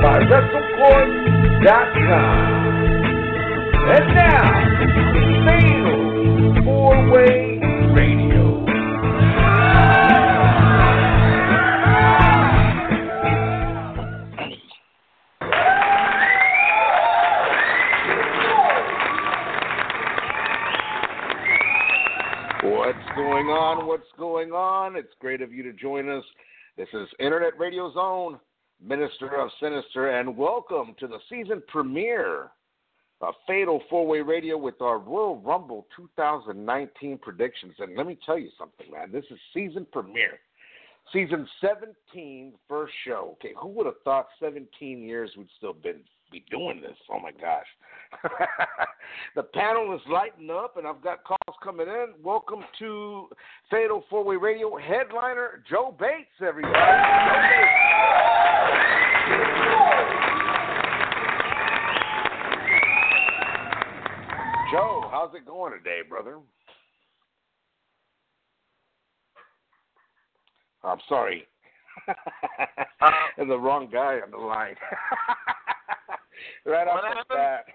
by WrestleCourt.com. And now, Fatal 4-Way Radio. What's going on? It's great of you to join us. This is Internet Radio's own Minister of Sinister, and welcome to the season premiere of Fatal 4-Way Radio with our Royal Rumble 2019 predictions. And let me tell you something, man. This is season premiere. Season 17, first show. Okay, who would have thought 17 years we'd still be doing this? Oh, my gosh. The panel is lighting up, and I've got calls coming in. Welcome to Fatal 4-Way Radio. Headliner, Joe Bates, everybody. Joe Bates. Joe, how's it going today, brother? I'm sorry. There's the wrong guy on the line. Right off the bat.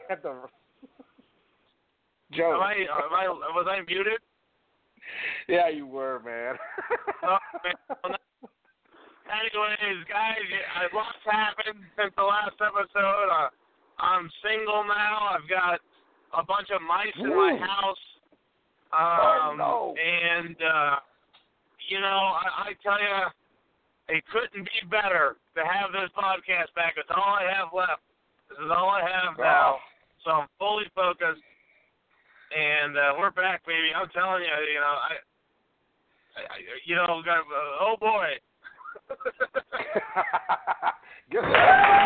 Joe. Was I muted? Yeah, you were, man. Anyways, guys, a lot's happened since the last episode. I'm single now. I've got a bunch of mice in my house. Oh, no. And, I tell you, it couldn't be better to have this podcast back. It's all I have left. This is all I have now. So I'm fully focused. And we're back, baby. I'm telling you, oh, boy. Give it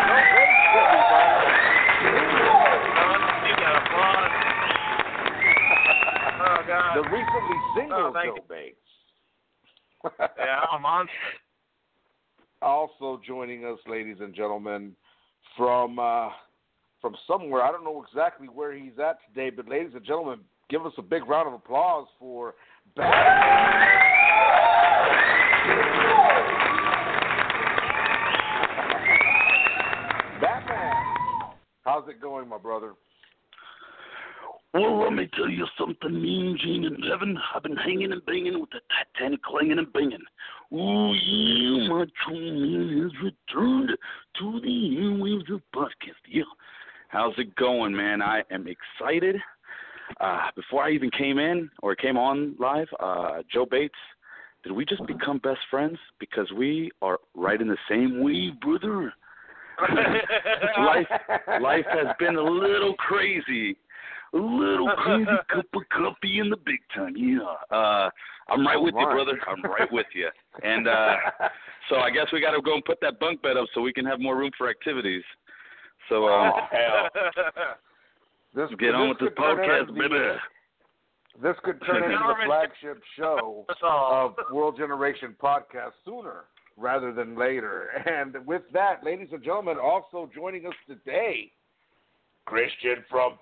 Oh, God. The recently single Joe Bates. Yeah, I'm a monster. Also joining us, ladies and gentlemen, from somewhere. I don't know exactly where he's at today, but ladies and gentlemen, give us a big round of applause for Batman. Batman, how's it going, my brother? Well, let me tell you something, Mean Gene and Evan. I've been hanging and banging with the Titanic clanging and banging. Ooh, yeah, my true man has returned to the airwaves of podcast. Yeah. How's it going, man? I am excited. Before I even came on live, Joe Bates, did we just become best friends? Because we are right in the same wave, brother. Life has been a little crazy. A little crazy, cup of coffee in the big time, yeah. I'm right with you, brother. I'm right with you. And so I guess we got to go and put that bunk bed up so we can have more room for activities. So hell. Get on with this podcast, baby. This could turn into the flagship show of World Generation Podcast sooner rather than later. And with that, ladies and gentlemen, also joining us today, Christian from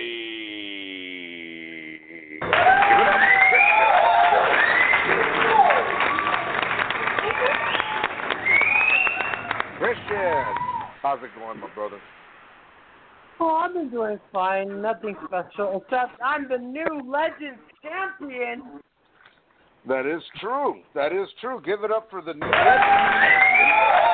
Philly. Christian, how's it going, my brother? Oh, I've been doing fine. Nothing special, except I'm the new Legends champion. That is true. That is true. Give it up for the new Legends champion,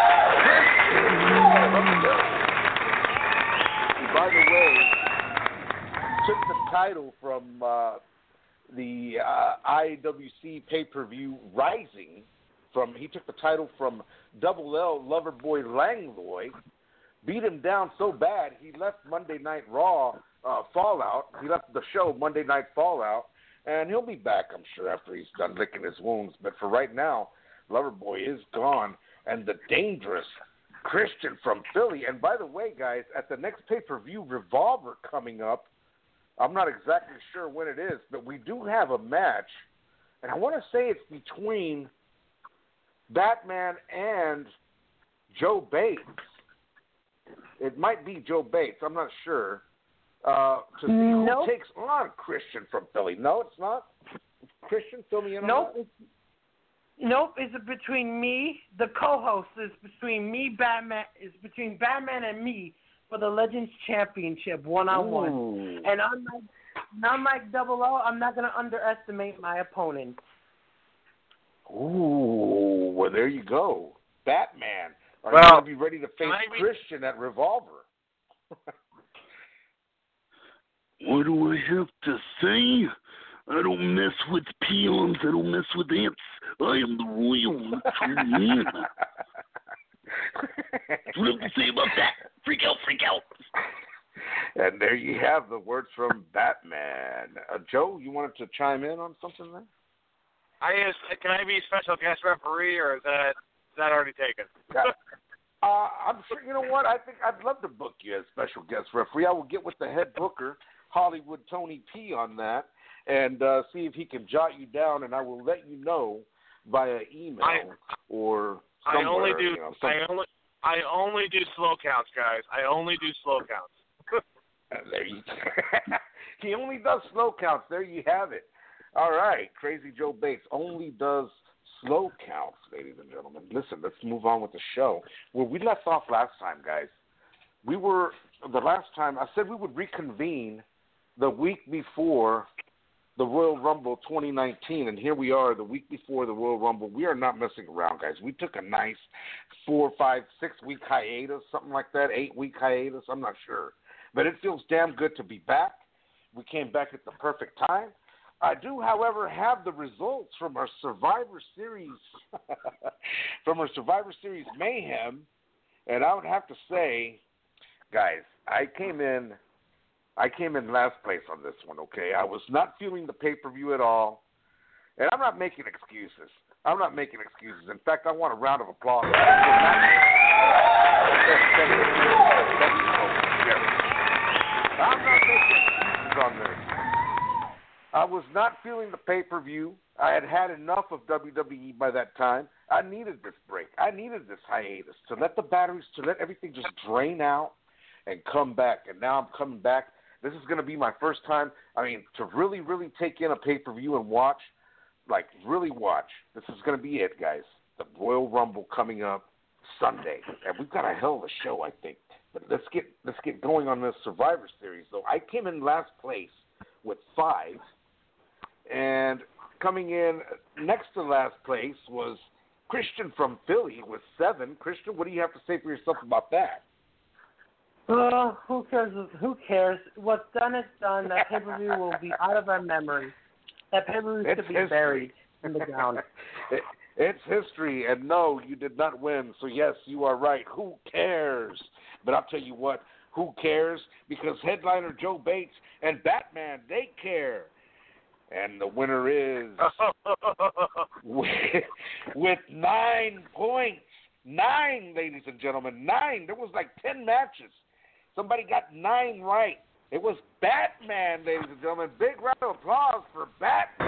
Christian. By the way, took the title from the IWC pay-per-view Rising. He took the title from Double L Loverboy Langlois. Beat him down so bad he left Monday Night Raw Fallout. He left the show Monday Night Fallout, and he'll be back, I'm sure, after he's done licking his wounds. But for right now, Loverboy is gone, and the dangerous Christian from Philly. And by the way, guys, at the next pay-per-view Revolver coming up, I'm not exactly sure when it is, but we do have a match, and I want to say it's between Batman and Joe Bates. It might be Joe Bates. I'm not sure. To see who takes on Christian from Philly. No, it's not. Christian, fill me in on that. Nope, it's between me, the co-host. It's between me, Batman. It's between Batman and me for the Legends Championship 1-on-1. And unlike Double O, I'm not going to underestimate my opponent. Ooh, well, there you go. Batman. Are you going to be ready to face Christian at Revolver? What do I have to say? I don't mess with peons. I don't mess with ants. I am the royal man. What do you have to say about that? Freak out, freak out. And there you have the words from Batman. Joe, you wanted to chime in on something there? Can I be special guest referee, or is that already taken? I'm sure. You know what? I think I'd love to book you as special guest referee. I will get with the head booker, Hollywood Tony P, on that, and see if he can jot you down, and I will let you know via email or somewhere. I only do slow counts, guys. I only do slow counts. There you He only does slow counts. There you have it. All right, Crazy Joe Bates only does slow counts, ladies and gentlemen. Listen, let's move on with the show. Where we left off last time, guys, the last time I said we would reconvene the week before the Royal Rumble 2019, and here we are the week before the Royal Rumble. We are not messing around, guys. We took a nice 4, 5, 6-week hiatus, something like that, 8-week hiatus, I'm not sure. But it feels damn good to be back. We came back at the perfect time. I do, however, have the results from our Survivor Series, mayhem, and I would have to say, guys, I came in last place on this one, okay? I was not feeling the pay-per-view at all, and I'm not making excuses. In fact, I want a round of applause. I'm not making excuses on this. I was not feeling the pay-per-view. I had had enough of WWE by that time. I needed this break. I needed this hiatus to let the batteries, to let everything just drain out and come back. And now I'm coming back. This is going to be my first time, to really, really take in a pay-per-view and watch, like really watch. This is going to be it, guys. The Royal Rumble coming up Sunday. And we've got a hell of a show, I think. But let's get going on this Survivor Series, though. I came in last place with 5. And coming in next to last place was Christian from Philly with 7. Christian, what do you have to say for yourself about that? Who cares? What's done is done. That pay-per-view will be out of our memory. That pay-per-view should be buried in the ground. It's history, and no, you did not win. So, yes, you are right. Who cares? But I'll tell you what, who cares? Because headliner Joe Bates and Batman, they care. And the winner is with 9 points. 9, ladies and gentlemen, 9. There was like 10 matches. Somebody got 9 right. It was Batman, ladies and gentlemen. Big round of applause for Batman.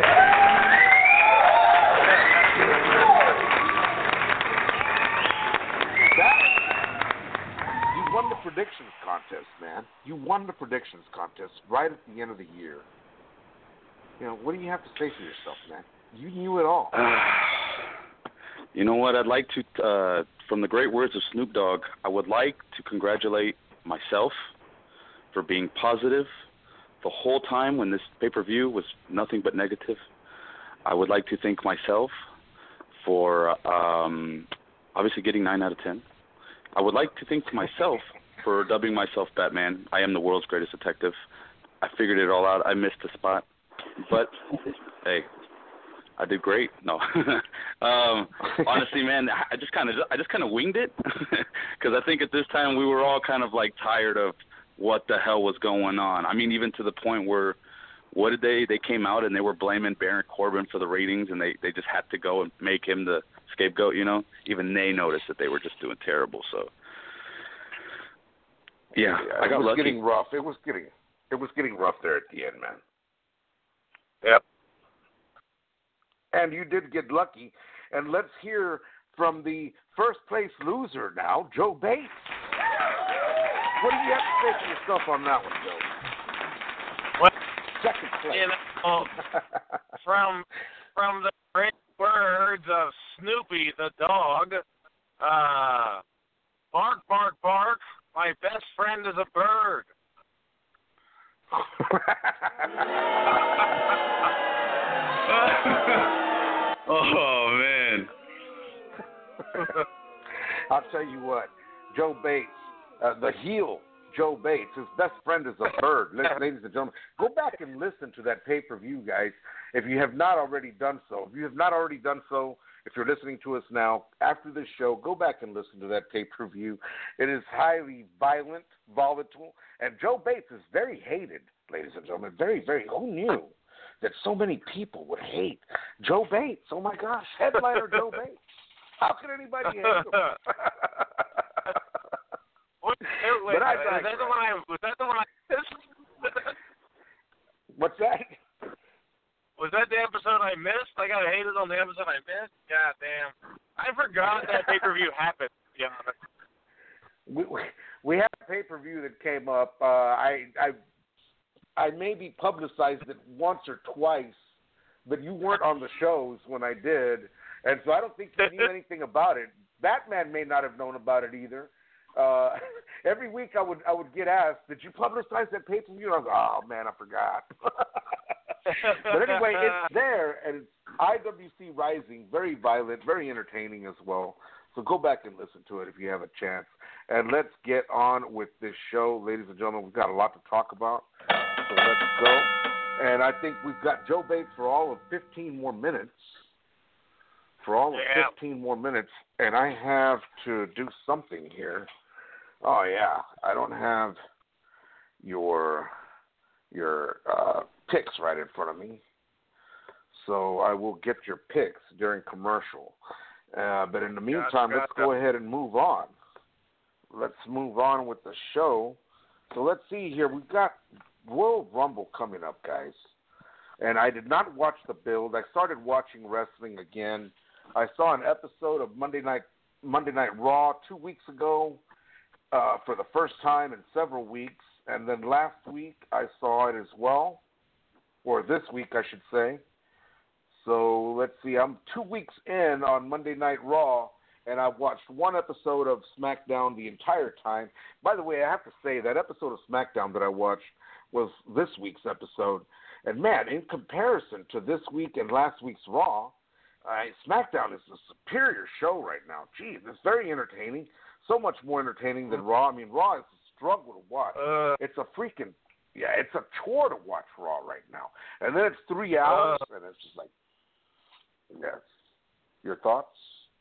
You won the predictions contest, man. You won the predictions contest right at the end of the year. What do you have to say for yourself, man? You knew it all. You know what? I'd like to, from the great words of Snoop Dogg, I would like to congratulate myself for being positive the whole time when this pay-per-view was nothing but negative. I would like to thank myself for obviously getting 9 out of 10. I would like to thank myself for dubbing myself Batman. I am the world's greatest detective. I figured it all out. I missed the spot. But, hey, I did great. No. Honestly, man, I just kind of winged it because I think at this time we were all kind of like tired of what the hell was going on. Even to the point where they came out and they were blaming Baron Corbin for the ratings, and they just had to go and make him the scapegoat, Even they noticed that they were just doing terrible. So, yeah, I got lucky. It was getting rough. It was getting rough there at the end, man. Yep. And you did get lucky. And let's hear from the first place loser now, Joe Bates. What do you have to say for yourself on that one, Joe? Well, second place. From the words of Snoopy the dog. Bark, bark, bark. My best friend is a bird. Oh, man. I'll tell you what, Joe Bates, the heel Joe Bates, his best friend is a bird. Ladies and gentlemen, go back and listen to that pay-per-view, guys, if you have not already done so. If you have not already done so, if you're listening to us now, after this show, go back and listen to that pay-per-view. It is highly violent, volatile, and Joe Bates is very hated, ladies and gentlemen. Very, very, who knew that so many people would hate Joe Bates? Oh, my gosh, headliner Joe Bates. How can anybody hate him? Was that the one I missed? What's that? Was that the episode I missed? I got hated on the episode I missed? God damn. I forgot that pay-per-view happened, to be honest. We had a pay-per-view that came up. I maybe publicized it once or twice, but you weren't on the shows when I did, and so I don't think you knew anything about it. Batman may not have known about it either. Every week I would get asked, "Did you publicize that pay-per-view?" And I was like, "Oh man, I forgot." But anyway, it's there, and it's IWC Rising, very violent, very entertaining as well. So go back and listen to it if you have a chance. And let's get on with this show, ladies and gentlemen. We've got a lot to talk about, so let's go. And I think we've got Joe Bates for all of 15 more minutes. Yeah. 15 more minutes, and I have to do something here. Oh, yeah, I don't have your picks right in front of me, so I will get your picks during commercial. But in the meantime, let's go ahead and move on. Let's move on with the show. So let's see here. We've got Royal Rumble coming up, guys, and I did not watch the build. I started watching wrestling again. I saw an episode of Monday Night Raw 2 weeks ago for the first time in several weeks. And then last week I saw it as well, or this week I should say. So let's see, I'm 2 weeks in on Monday Night Raw, and I've watched one episode of SmackDown the entire time. By the way, I have to say that episode of SmackDown that I watched was this week's episode. And man, in comparison to this week and last week's Raw, SmackDown is a superior show right now. Geez, it's very entertaining. So much more entertaining than Raw. I mean, Raw is a struggle to watch. It's a freaking, it's a chore to watch Raw right now. And then it's 3 hours, and it's just like, yes. Your thoughts?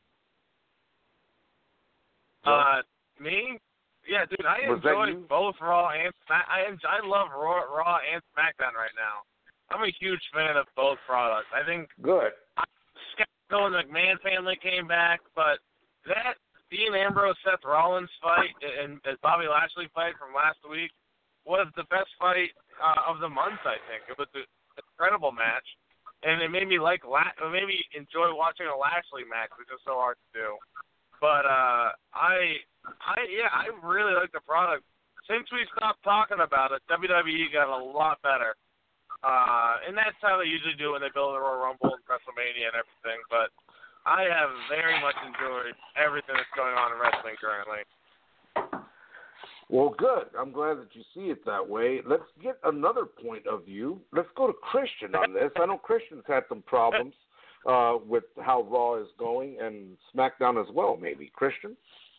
Me? Yeah, dude, I enjoy both Raw and SmackDown. I love Raw and SmackDown right now. I'm a huge fan of both products. I think good. Skeptical and the McMahon family came back, but that Dean Ambrose Seth Rollins fight and Bobby Lashley fight from last week was the best fight of the month. I think it was an incredible match, and it made me enjoy watching a Lashley match, which is so hard to do. But I really like the product. Since we stopped talking about it, WWE got a lot better. And that's how they usually do when they build a Royal Rumble and WrestleMania and everything. But I have very much enjoyed everything that's going on in wrestling currently. Well, good. I'm glad that you see it that way. Let's get another point of view. Let's go to Christian on this. I know Christian's had some problems with how Raw is going, and SmackDown as well, maybe. Christian?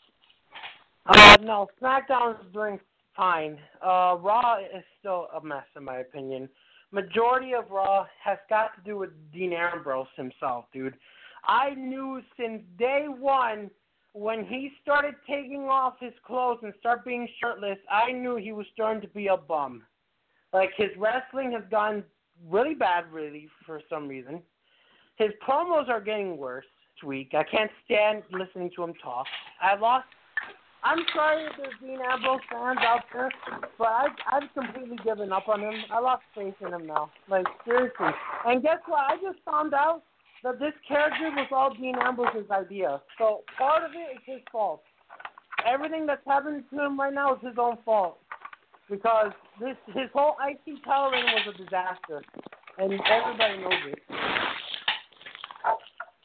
No, SmackDown is doing fine. Raw is still a mess, in my opinion. Majority of Raw has got to do with Dean Ambrose himself, dude. I knew since day one when he started taking off his clothes and start being shirtless, I knew he was starting to be a bum. Like, his wrestling has gone really bad, really, for some reason. His promos are getting worse each week. I can't stand listening to him talk. I'm sorry if there's Dean Ambrose fans out there, but I've completely given up on him. I lost faith in him now. Like, seriously. And guess what? I just found out that this character was all Dean Ambrose's idea. So part of it is his fault. Everything that's happening to him right now is his own fault. Because his whole IC title reign was a disaster. And everybody knows it.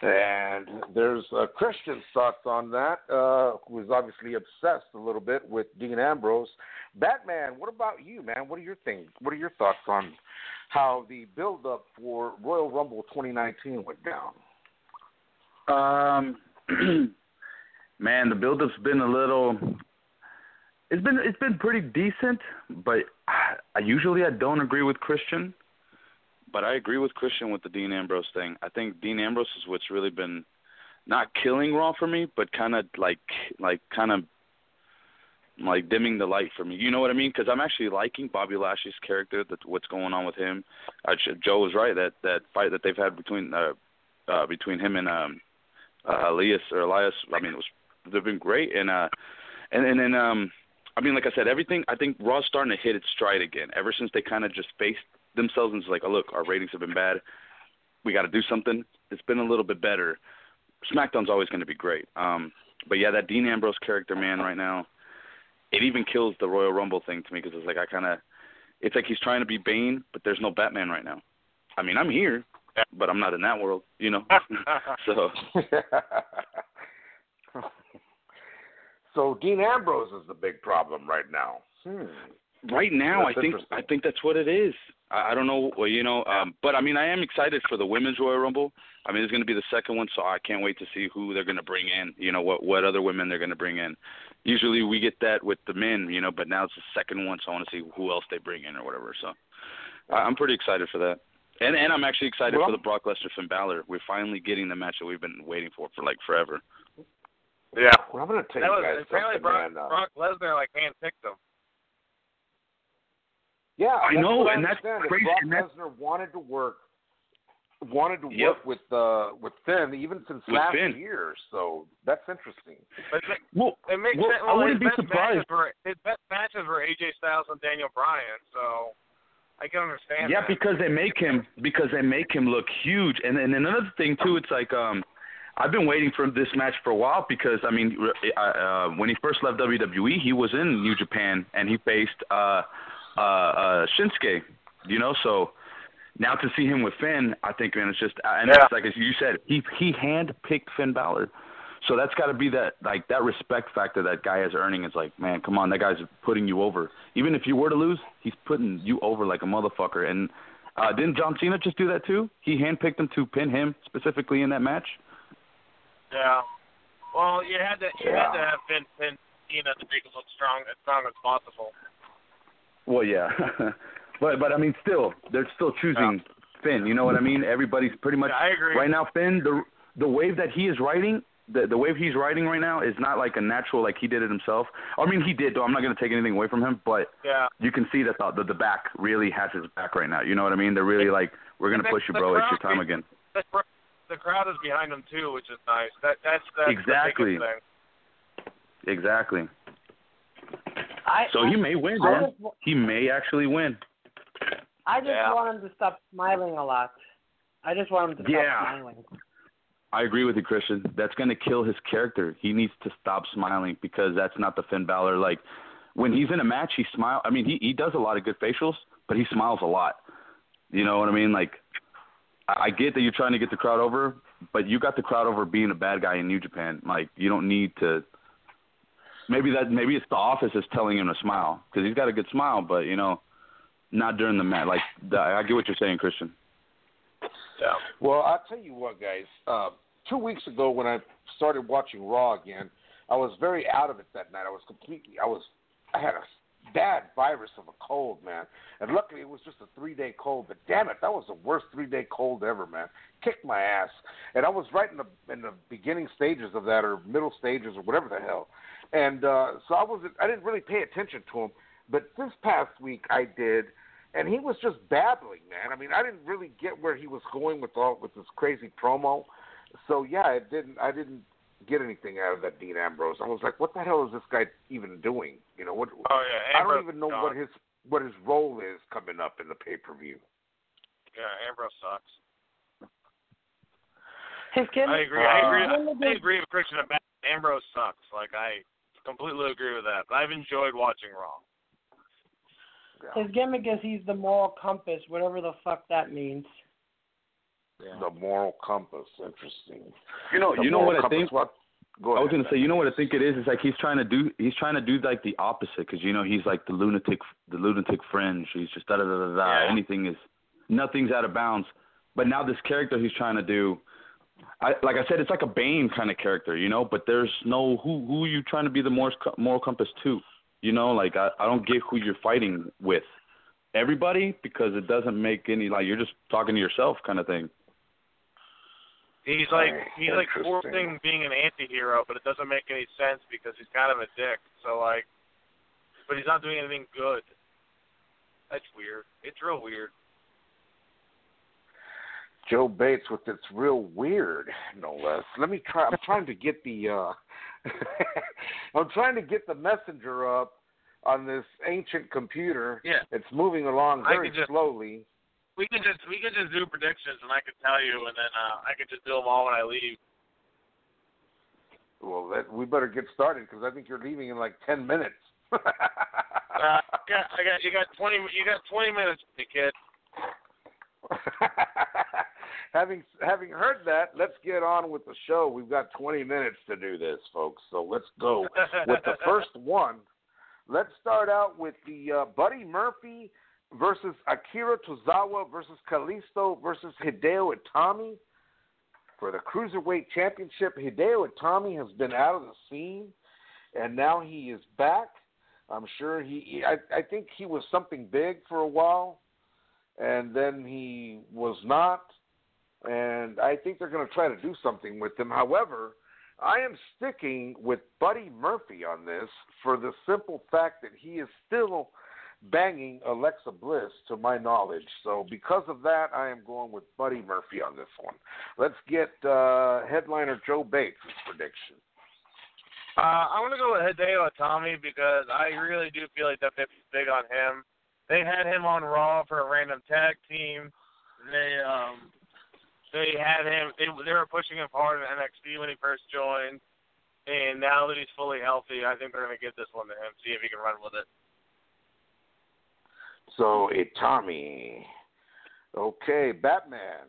And there's Christian's thoughts on that, who is obviously obsessed a little bit with Dean Ambrose. Batman, what about you, man? What are your things? What are your thoughts on how the build-up for Royal Rumble 2019 went down? Man, the build-up's been a little. It's been pretty decent, but I don't agree with Christian. But I agree with Christian with the Dean Ambrose thing. I think Dean Ambrose is what's really been not killing Raw for me, but kind of like dimming the light for me. You know what I mean? Because I'm actually liking Bobby Lashley's character. What's going on with him? Joe was right. That fight that they've had between him and Elias. I mean, they've been great. And then I mean, like I said, everything. I think Raw's starting to hit its stride again. Ever since they kind of just faced themselves and it's like, oh, look, our ratings have been bad. We got to do something. It's been a little bit better. SmackDown's always going to be great. But yeah, that Dean Ambrose character, man, right now, it even kills the Royal Rumble thing to me because it's like it's like he's trying to be Bane, but there's no Batman right now. I mean, I'm here, but I'm not in that world, you know. So. So Dean Ambrose is the big problem right now. Right now, that's I think that's what it is. I don't know, well, you know, but I mean, I am excited for the Women's Royal Rumble. I mean, it's going to be the second one, so I can't wait to see who they're going to bring in. You know, what other women they're going to bring in. Usually we get that with the men, you know, but now it's the second one, so I want to see who else they bring in or whatever. So I'm pretty excited for that, and I'm actually excited for the Brock Lesnar Finn Balor. We're finally getting the match that we've been waiting for like forever. Yeah. Well, I'm going to tell you guys apparently something, Brock Lesnar handpicked him. Yeah, I know, and that's crazy. Brock Lesnar wanted to work with Finn even since last year, so that's interesting. It makes sense. I wouldn't be surprised. His best matches were AJ Styles and Daniel Bryan, so I can understand. Yeah, that. because they make him look huge, and another thing too, it's like I've been waiting for this match for a while because I mean, when he first left WWE, he was in New Japan and he faced Shinsuke, you know, so now to see him with Finn, I think, man, it's just, and it's like as you said, he handpicked Finn Balor, so that's got to be that respect factor that guy is earning. It's like, man, come on, that guy's putting you over. Even if you were to lose, he's putting you over like a motherfucker. And didn't John Cena just do that too? He handpicked him to pin him specifically in that match. Yeah. Well, you had to have Finn Cena to make him look strong as possible. Well, yeah, but I mean, still, they're still choosing Finn. You know what I mean? Everybody's pretty much I agree. Right now. Finn, the wave that he is riding, the wave he's riding right now is not like a natural, like he did it himself. I mean, he did though. I'm not going to take anything away from him, but you can see that the back really has his back right now. You know what I mean? They're really like, we're going to push you, bro. It's your time again. The crowd is behind him too, which is nice. That's exactly. The biggest thing. Exactly. So he may win, man. He may actually win. I just want him to stop smiling a lot. I just want him to stop smiling. I agree with you, Christian. That's going to kill his character. He needs to stop smiling because that's not the Finn Balor. Like, when he's in a match, he smiles. I mean, he does a lot of good facials, but he smiles a lot. You know what I mean? Like, I get that you're trying to get the crowd over, but you got the crowd over being a bad guy in New Japan. Like, you don't need to. Maybe it's the office is telling him to smile because he's got a good smile, but you know, not during the match. Like, I get what you're saying, Christian. Yeah. Well, I'll tell you what, guys. 2 weeks ago, when I started watching Raw again, I was very out of it that night. I had a bad virus of a cold, man, and luckily it was just a 3-day cold. But damn it, that was the worst 3-day cold ever, man. Kicked my ass, and I was right in the beginning stages of that, or middle stages, or whatever the hell. And so I didn't really pay attention to him. But this past week I did, and he was just babbling, man. I mean, I didn't really get where he was going with this crazy promo. So yeah, I didn't get anything out of that Dean Ambrose. I was like, what the hell is this guy even doing? You know what? I don't even know what his role is coming up in the pay-per-view. Yeah, Ambrose sucks. I agree with Christian about Ambrose sucks. Like, I completely agree with that. I've enjoyed watching Raw. His gimmick is he's the moral compass, whatever the fuck that means. The moral compass. Interesting. You know what I think? Go ahead. I was gonna say, you know what I think it is? It's like he's trying to do like the opposite, because he's like the lunatic fringe. He's just da da da da da. Nothing's out of bounds. But now this character he's trying to do, like I said, it's like a Bane kind of character, But there's no who are you trying to be the moral compass to? Like I don't get who you're fighting with. Everybody, because it doesn't make any, like, you're just talking to yourself kind of thing. He's like forcing being an anti-hero, but it doesn't make any sense because he's kind of a dick. So but he's not doing anything good. That's weird. It's real weird. Joe Bates with its real weird, no less. Let me try. I'm trying to get the I'm trying to get the messenger up on this ancient computer. Yeah. It's moving along very slowly. We could just do predictions, and I could tell you, and then I could just do them all when I leave. Well, we better get started because I think you're leaving in like 10 minutes. You got 20 minutes, kid. Having heard that, let's get on with the show. We've got 20 minutes to do this, folks. So let's go with the first one. Let's start out with the Buddy Murphy versus Akira Tozawa versus Kalisto versus Hideo Itami for the Cruiserweight Championship. Hideo Itami has been out of the scene, and now he is back. I'm sure I think he was something big for a while, and then he was not, and I think they're going to try to do something with him. However, I am sticking with Buddy Murphy on this for the simple fact that he is still banging Alexa Bliss, to my knowledge. So because of that, I am going with Buddy Murphy on this one. Let's get headliner Joe Bates' prediction. I'm going to go with Hideo Itami because I really do feel like that 50's big on him. They had him on Raw for a random tag team. They had him. They were pushing him hard in NXT when he first joined, and now that he's fully healthy, I think they're going to give this one to him, see if he can run with it. So Itami, okay, Batman.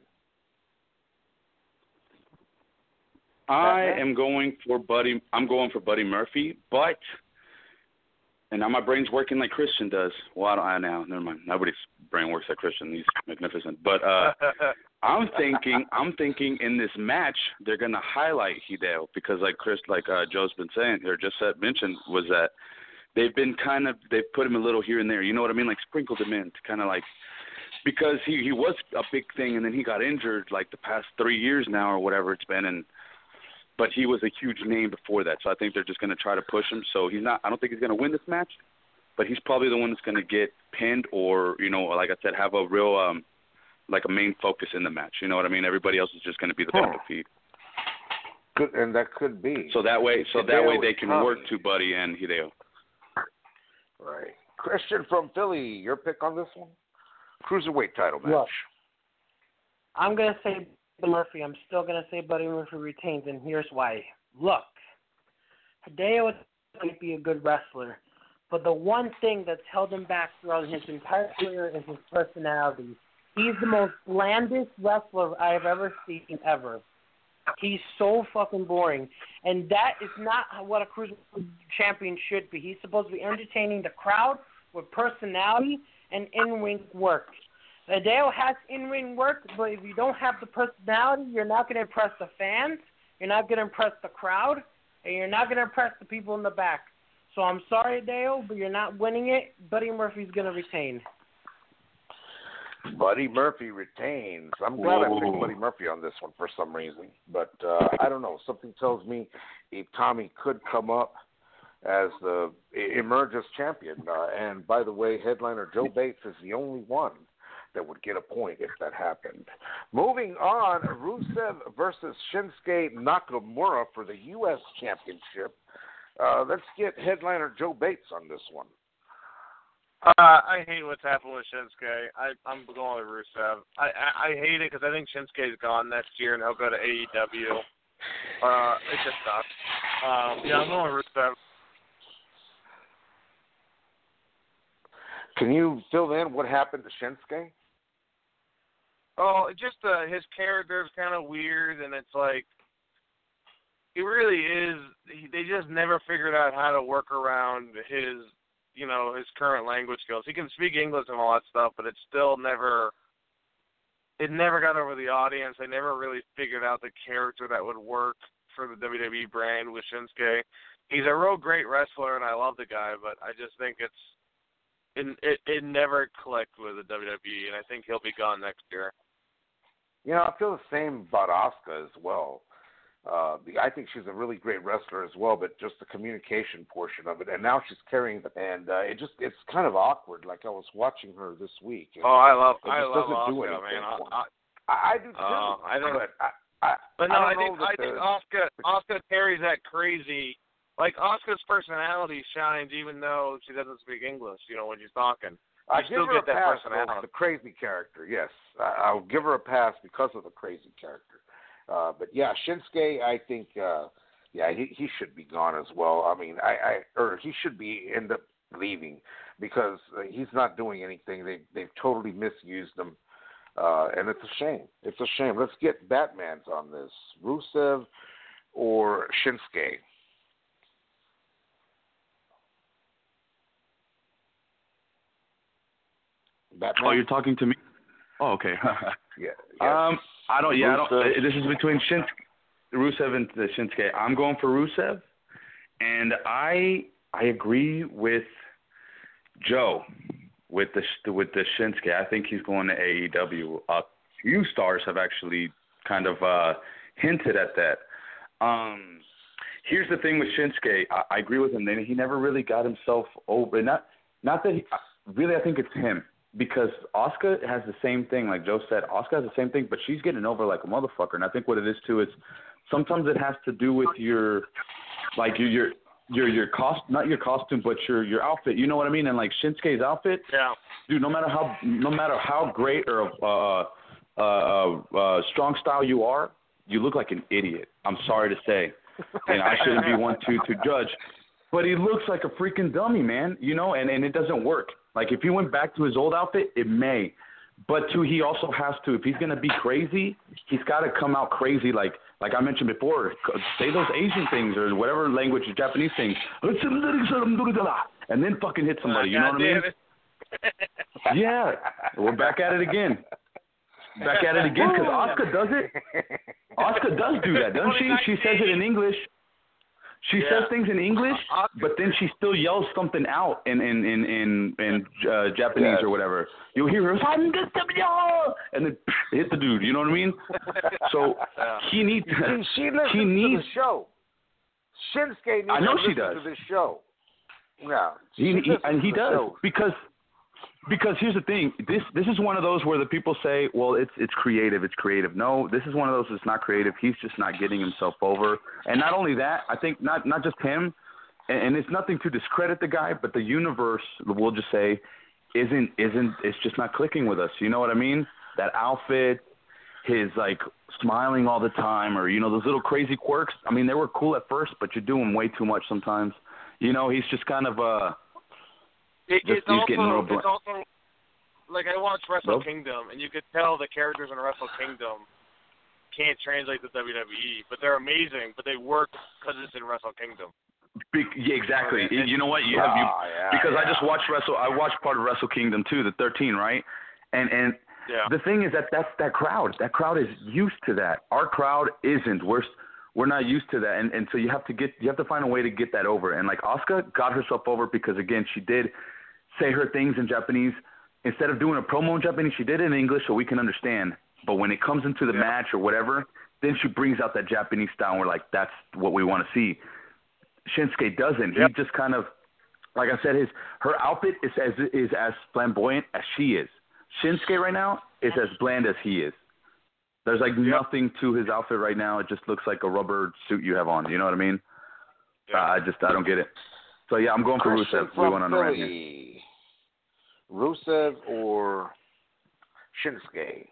I am going for Buddy. I'm going for Buddy Murphy, but. And now my brain's working like Christian does. Well, I now. Never mind. Nobody's brain works like Christian. He's magnificent. But I'm thinking in this match they're gonna highlight Hideo because, like Joe's been saying or just mentioned, was that they've put him a little here and there. You know what I mean? Like sprinkled him in to kind of like, because he was a big thing and then he got injured like the past 3 years now or whatever it's been, but he was a huge name before that. So I think they're just going to try to push him. So I don't think he's going to win this match, but he's probably the one that's going to get pinned or, like I said, have a real, like a main focus in the match. You know what I mean? Everybody else is just going to be the bottom of the feed. Good, and that could be. So that way they can work to Buddy and Hideo. Right. Christian from Philly, your pick on this one? Cruiserweight title match. Look, I'm going to say Murphy. I'm still going to say Buddy Murphy retains, and here's why. Look, Hideo might be a good wrestler, but the one thing that's held him back throughout his entire career is his personality. He's the most blandest wrestler I have ever seen, ever. He's so fucking boring, and that is not what a Cruiserweight champion should be. He's supposed to be entertaining the crowd with personality and in-ring work. Hideo has in-ring work, but if you don't have the personality, you're not going to impress the fans, you're not going to impress the crowd, and you're not going to impress the people in the back. So I'm sorry, Hideo, but you're not winning it. Buddy Murphy's going to retain. Buddy Murphy retains. I'm glad I picked Buddy Murphy on this one for some reason. But I don't know. Something tells me Tommy could come up as emerge as champion. And by the way, headliner Joe Bates is the only one that would get a point if that happened. Moving on, Rusev versus Shinsuke Nakamura for the U.S. Championship. Let's get headliner Joe Bates on this one. I hate what's happened with Shinsuke. I'm going with Rusev. I hate it because I think Shinsuke's gone next year and he'll go to AEW. It just sucks. I'm going with Rusev. Can you fill in what happened to Shinsuke? Oh, just his character is kind of weird, and it's like, it really is. They just never figured out how to work around his, his current language skills. He can speak English and all that stuff, but it still never. It never got over the audience. They never really figured out the character that would work for the WWE brand with Shinsuke. He's a real great wrestler, and I love the guy, but I just think it never clicked with the WWE, and I think he'll be gone next year. I feel the same about Asuka as well. I think she's a really great wrestler as well, but just the communication portion of it, and now she's carrying the, and it's kind of awkward. Like I was watching her this week. I love Asuka, man. I do too. I think, but I think Asuka carries that crazy. Like Asuka's personality shines even though she doesn't speak English. When she's talking, I still give her get that a pass personality. for the crazy character. Yes, I'll give her a pass because of the crazy character. But yeah, Shinsuke, I think, he should be gone as well. I mean, or he should end up leaving because he's not doing anything. They've totally misused him, and it's a shame. It's a shame. Let's get Batman's on this: Rusev or Shinsuke. Batman? Oh, you're talking to me? Oh, okay. Yeah. I don't. This is between Rusev and Shinsuke. I'm going for Rusev, and I agree with Joe with the Shinsuke. I think he's going to AEW. A few stars have actually kind of hinted at that. Here's the thing with Shinsuke. I agree with him. He never really got himself over. Not that really. I think it's him. Because Asuka has the same thing, like Joe said. Asuka has the same thing, but she's getting over like a motherfucker. And I think what it is too is sometimes it has to do with your cost, not your costume, but your outfit. You know what I mean? And like Shinsuke's outfit, dude. No matter how great or strong style you are, you look like an idiot. I'm sorry to say, and I shouldn't be one to judge, but he looks like a freaking dummy, man. And it doesn't work. Like, if he went back to his old outfit, it may. But, he also has to, if he's going to be crazy, he's got to come out crazy like I mentioned before. Say those Asian things or whatever language, Japanese things. And then fucking hit somebody, you know what I mean? Yeah, we're back at it again. Back at it again because Asuka does it. Asuka does do that, doesn't she? She says it in English. She says things in English, but then she still yells something out in Japanese or whatever. You'll hear her, and then hit the dude. You know what I mean? So he needs. She listens to the show. Shinsuke needs to listen to this show. Yeah, he does because here's the thing. This is one of those where the people say, well, it's creative. It's creative. No, this is one of those that's not creative. He's just not getting himself over. And not only that, I think not just him, and it's nothing to discredit the guy, but the universe, we'll just say, isn't it's just not clicking with us. You know what I mean? That outfit, his like smiling all the time, or those little crazy quirks. I mean, they were cool at first, but you're doing way too much sometimes. He's just kind of It's also like I watched Wrestle Kingdom, and you could tell the characters in Wrestle Kingdom can't translate to WWE, but they're amazing. But they work because it's in Wrestle Kingdom. Yeah, exactly. You know what? Because I just watched I watched part of Wrestle Kingdom too, the 13, right? And the thing is that crowd. That crowd is used to that. Our crowd isn't. We're not used to that, and so you have to find a way to get that over. And like Asuka got herself over because again she did say her things in Japanese. Instead of doing a promo in Japanese, she did it in English so we can understand. But when it comes into the match or whatever, then she brings out that Japanese style and we're like, that's what we want to see. Shinsuke doesn't. He just kind of, like I said, her outfit is as flamboyant as she is. Shinsuke right now is as bland as he is. There's like nothing to his outfit right now. It just looks like a rubber suit you have on. You know what I mean? I don't get it. So, I'm going for Rusev. We went on the right here. Rusev or Shinsuke?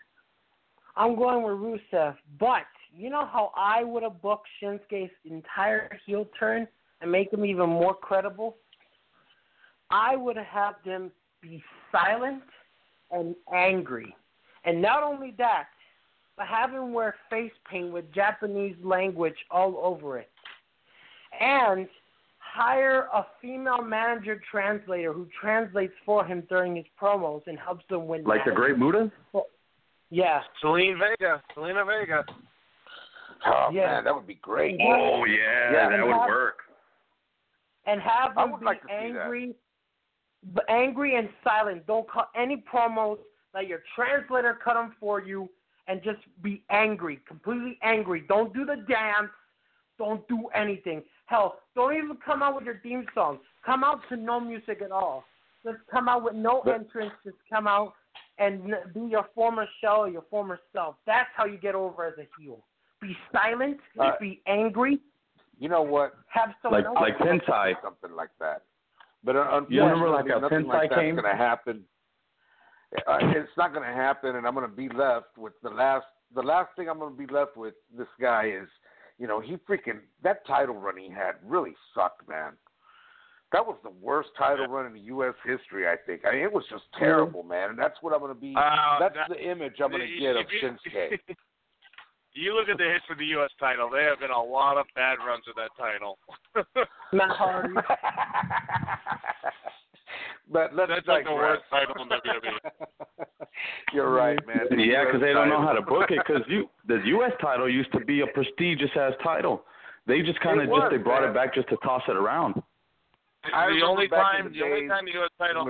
I'm going with Rusev, but you know how I would have booked Shinsuke's entire heel turn and make him even more credible? I would have had them be silent and angry. And not only that, but have him wear face paint with Japanese language all over it. And hire a female manager translator who translates for him during his promos and helps them win Like matches. the Great Muta? Yeah. Selena Vega. Oh, Yeah. man, that would be great. Oh, yeah, that would work. And have I him would be like to see angry and silent. Don't cut any promos. Let your translator cut them for you and just be angry, completely angry. Don't do the dance. Don't do anything. Hell, don't even come out with your theme song. Come out to no music at all. Just come out with no entrance. Just come out and be your former shell or your former self. That's how you get over as a heel. Be silent. Be angry. You know what? Have someone else. Like Tensai. Something like that. But unfortunately, You remember like how nothing Tensai like that's came? going to happen. It's not going to happen, and I'm going to be left with the last thing I'm going to be left with. This guy is, that title run he had really sucked, man. That was the worst title run in the U.S. history, I think. I mean, it was just terrible, man. And that's what I'm going to be. That's the image I'm going to get of Shinsuke. You look at the hits for the U.S. title. There have been a lot of bad runs with that title. Matt Hardy. But that's like the worst title in WWE. You're right, man. Yeah, because they don't know how to book it. Because the U.S. title used to be a prestigious ass title. They just kind of they brought it back just to toss it around. The only time the U.S. title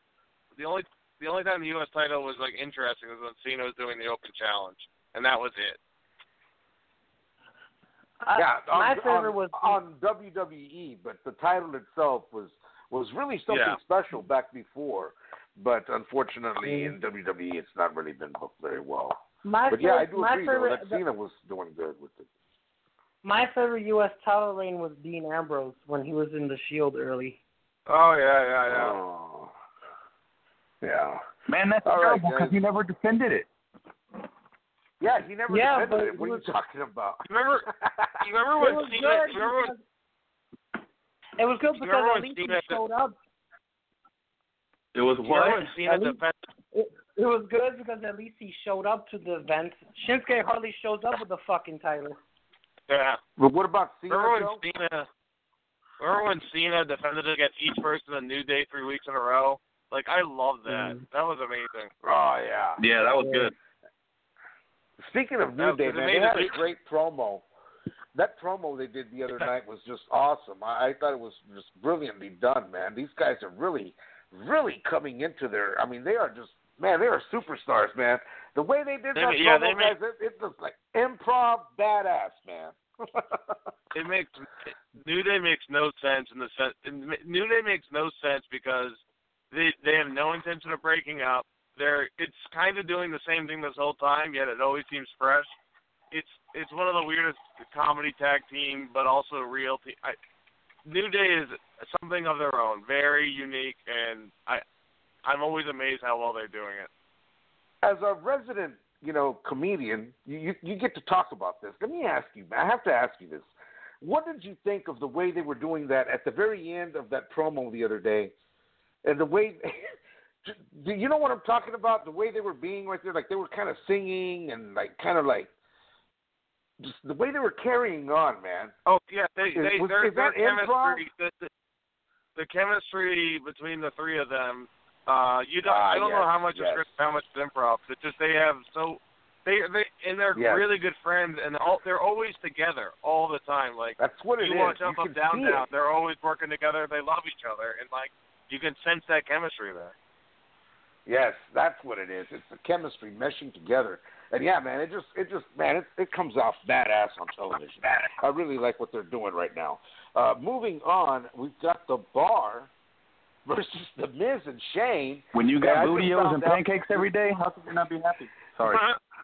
was like interesting was when Cena was doing the Open Challenge, and that was it. My favorite was on WWE, but the title itself was really something special back before. But unfortunately, in WWE, it's not really been booked very well. I do agree though that Cena was doing good with it. My favorite U.S. title reign was Dean Ambrose when he was in the Shield early. Oh yeah. Oh. Yeah. Man, that's terrible because he never defended it. Yeah, he never defended it. What are you talking about? You remember when Cena? It was good because at least he showed up. It was what? It was good because at least he showed up to the event. Shinsuke hardly shows up with the fucking title. Yeah. But what about Cena? Remember when Cena defended against each person in New Day 3 weeks in a row? Like, I love that. That was amazing. Oh, yeah. Yeah, that was good. Speaking of New Day, man, they had a great promo. That promo they did the other night was just awesome. I thought it was just brilliantly done, man. These guys are really, really coming into their. I mean, they are just, man, they are superstars, man. The way they did that promo, guys, it looks like improv badass, man. New Day makes no sense New Day makes no sense because they have no intention of breaking up. It's kind of doing the same thing this whole time, yet it always seems fresh. It's one of the weirdest comedy tag team, but also real team. New Day is something of their own, very unique, and I'm always amazed how well they're doing it. As a resident, comedian, you get to talk about this. Let me ask you. I have to ask you this. What did you think of the way they were doing that at the very end of that promo the other day, and the way? Do you know what I'm talking about? The way they were being right there, like they were kind of singing and just the way they were carrying on, man. Oh yeah, their that chemistry, the chemistry between the three of them. I don't know how much is script, how much is improv. It's just they're really good friends, and they're always together all the time. Like that's what it is. You watch Up, Down, Down. They're always working together. They love each other, and you can sense that chemistry there. Yes, that's what it is. It's the chemistry meshing together. And yeah, man, it comes off badass on television. I really like what they're doing right now. Moving on, we've got The Bar versus The Miz and Shane. When you got bootios and pancakes every day, how could you not be happy? Sorry.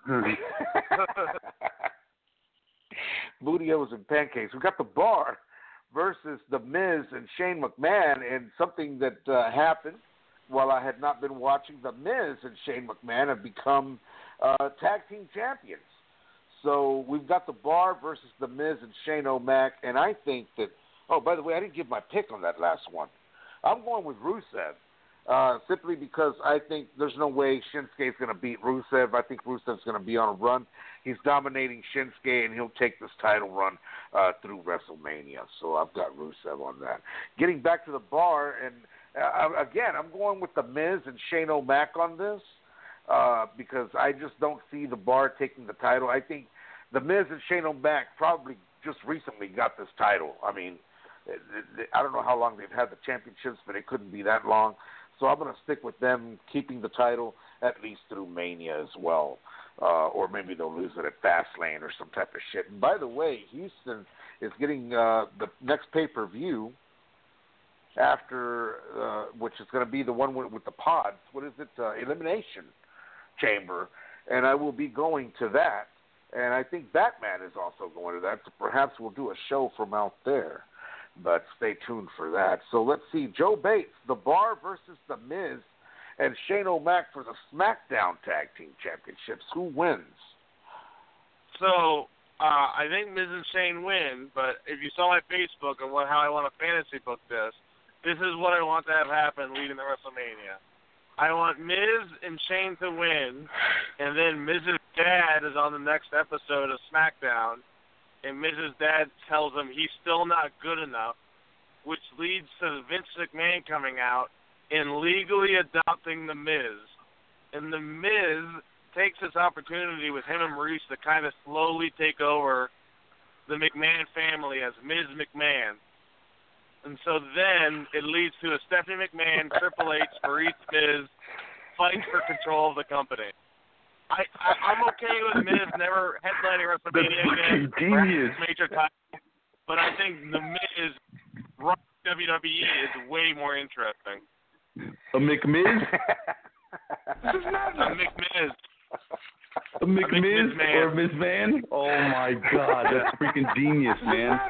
Bootios and pancakes. We got The Bar versus The Miz and Shane McMahon, and something that happened while I had not been watching. The Miz and Shane McMahon have become tag team champions. So we've got The Bar versus The Miz and Shane O'Mac, and I think that, oh, by the way, I didn't give my pick on that last one. I'm going with Rusev. simply because I think there's no way Shinsuke's going to beat Rusev. I think Rusev's going to be on a run. He's dominating Shinsuke, and he'll take this title run through WrestleMania. So I've got Rusev on that. Getting back to the bar, and again, I'm going with The Miz and Shane O'Mac on this because I just don't see the bar taking the title. I think The Miz and Shane O'Mac probably just recently got this title. I mean, I don't know how long they've had the championships, but it couldn't be that long. So I'm going to stick with them keeping the title at least through Mania as well. Or maybe they'll lose it at Fastlane or some type of shit. And by the way, Houston is getting the next pay-per-view after, which is going to be the one with the pods. What is it? Elimination Chamber. And I will be going to that. And I think Batman is also going to that. So perhaps we'll do a show from out there. But stay tuned for that. So let's see. Joe Bates, The Bar versus The Miz, and Shane O'Mac for the SmackDown Tag Team Championships. Who wins? So I think Miz and Shane win. But if you saw my Facebook and how I want to fantasy book this is what I want to have happen leading to WrestleMania. I want Miz and Shane to win, and then Miz's dad is on the next episode of SmackDown. And Miz's dad tells him he's still not good enough, which leads to Vince McMahon coming out and legally adopting The Miz. And The Miz takes this opportunity with him and Maurice to kind of slowly take over the McMahon family as Ms. McMahon. And so then it leads to a Stephanie McMahon, Triple H, Maurice Miz fight for control of the company. I'm okay with Miz never headlining WrestleMania again. Genius. Major title, but I think The Miz running WWE is way more interesting. A McMiz? A McMiz. A McMiz or Miz Man? Oh my God, that's freaking genius, man.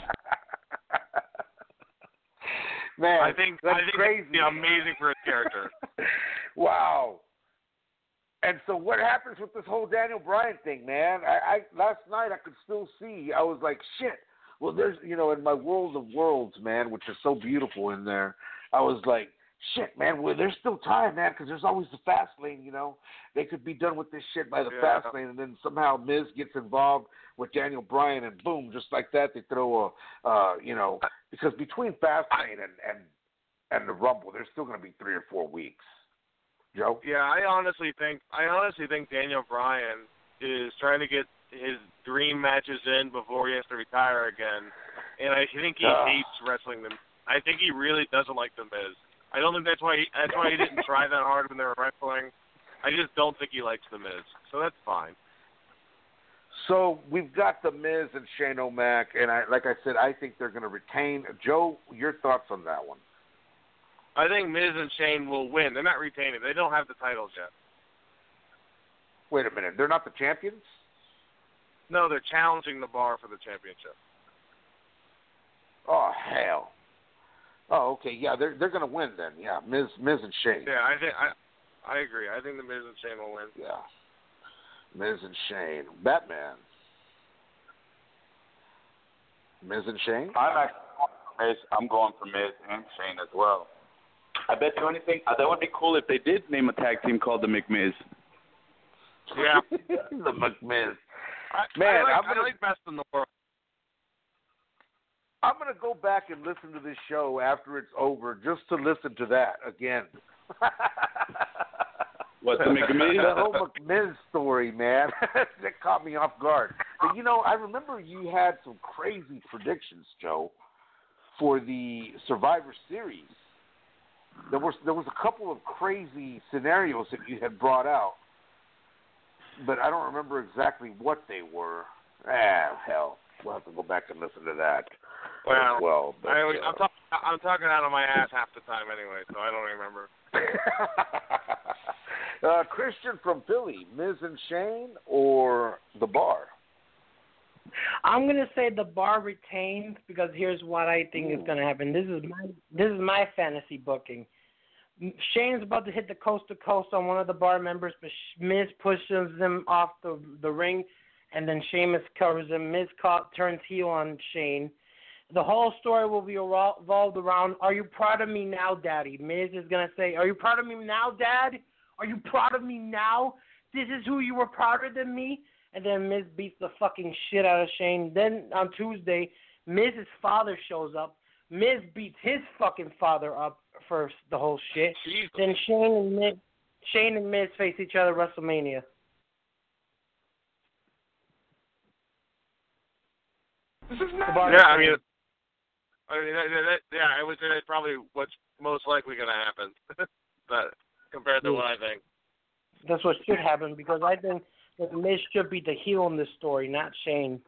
Man, I think crazy. It'd be amazing for his character. Wow. And so what happens with this whole Daniel Bryan thing, man? I last night I could still see. I was like, shit. Well, there's, in my world of worlds, man, which is so beautiful in there, I was like, shit, man, well, there's still time, man, because there's always the fast lane, They could be done with this shit by the fast lane, and then somehow Miz gets involved with Daniel Bryan, and boom, just like that, they throw because between fast lane and the Rumble, there's still going to be 3 or 4 weeks. Joe? Yeah, I honestly think Daniel Bryan is trying to get his dream matches in before he has to retire again, and I think he hates wrestling them. I think he really doesn't like The Miz. I don't think that's why he didn't try that hard when they were wrestling. I just don't think he likes The Miz, so that's fine. So we've got The Miz and Shane O'Mac, and like I said, I think they're going to retain. Joe, your thoughts on that one? I think Miz and Shane will win. They're not retaining. They don't have the titles yet. Wait a minute. They're not the champions? No, they're challenging the bar for the championship. Oh, hell. Oh, okay. Yeah, they're going to win then. Yeah, Miz and Shane. Yeah, I agree. I think the Miz and Shane will win. Yeah. Miz and Shane. Batman. Miz and Shane? I'm going for Miz and Shane as well. I bet you anything, that would be cool if they did name a tag team called the McMiz. Yeah. The McMiz. I like best in the world. I'm going to go back and listen to this show after it's over just to listen to that again. What, the McMiz? The whole McMiz story, man. That caught me off guard. But, I remember you had some crazy predictions, Joe, for the Survivor Series. There was a couple of crazy scenarios that you had brought out, but I don't remember exactly what they were. Hell, we'll have to go back and listen to that as well. But, I'm talking out of my ass half the time anyway, so I don't remember. Christian from Philly, Miz and Shane, or The Bar? I'm going to say The Bar retains because here's what I think is going to happen. This is my fantasy booking. Shane's about to hit the coast to coast on one of the Bar members, but Miz pushes him off the ring, and then Sheamus covers him. Miz turns heel on Shane. The whole story will be revolved around, are you proud of me now, Daddy? Miz is going to say, are you proud of me now, Dad? Are you proud of me now? This is who you were prouder than me? And then Miz beats the fucking shit out of Shane. Then on Tuesday, Miz's father shows up. Miz beats his fucking father up for the whole shit. Jesus. Then Shane and Miz face each other at WrestleMania. This is not. Yeah, I mean, I would say that's probably what's most likely going to happen, but compared to what I think. That's what should happen, because I think that Miz should be the heel in this story, not Shane.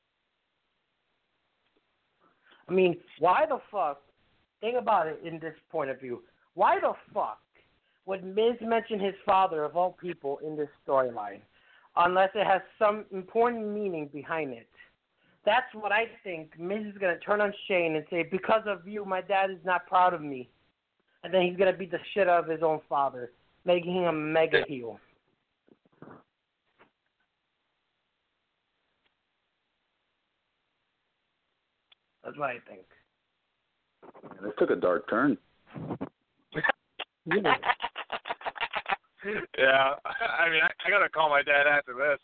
I mean, why the fuck, think about it in this point of view, why the fuck would Miz mention his father, of all people, in this storyline, unless it has some important meaning behind it? That's what I think. Miz is going to turn on Shane and say, because of you, my dad is not proud of me. And then he's going to beat the shit out of his own father, making him a mega heel. That's what I think. This took a dark turn. Yeah, I mean, I got to call my dad after this.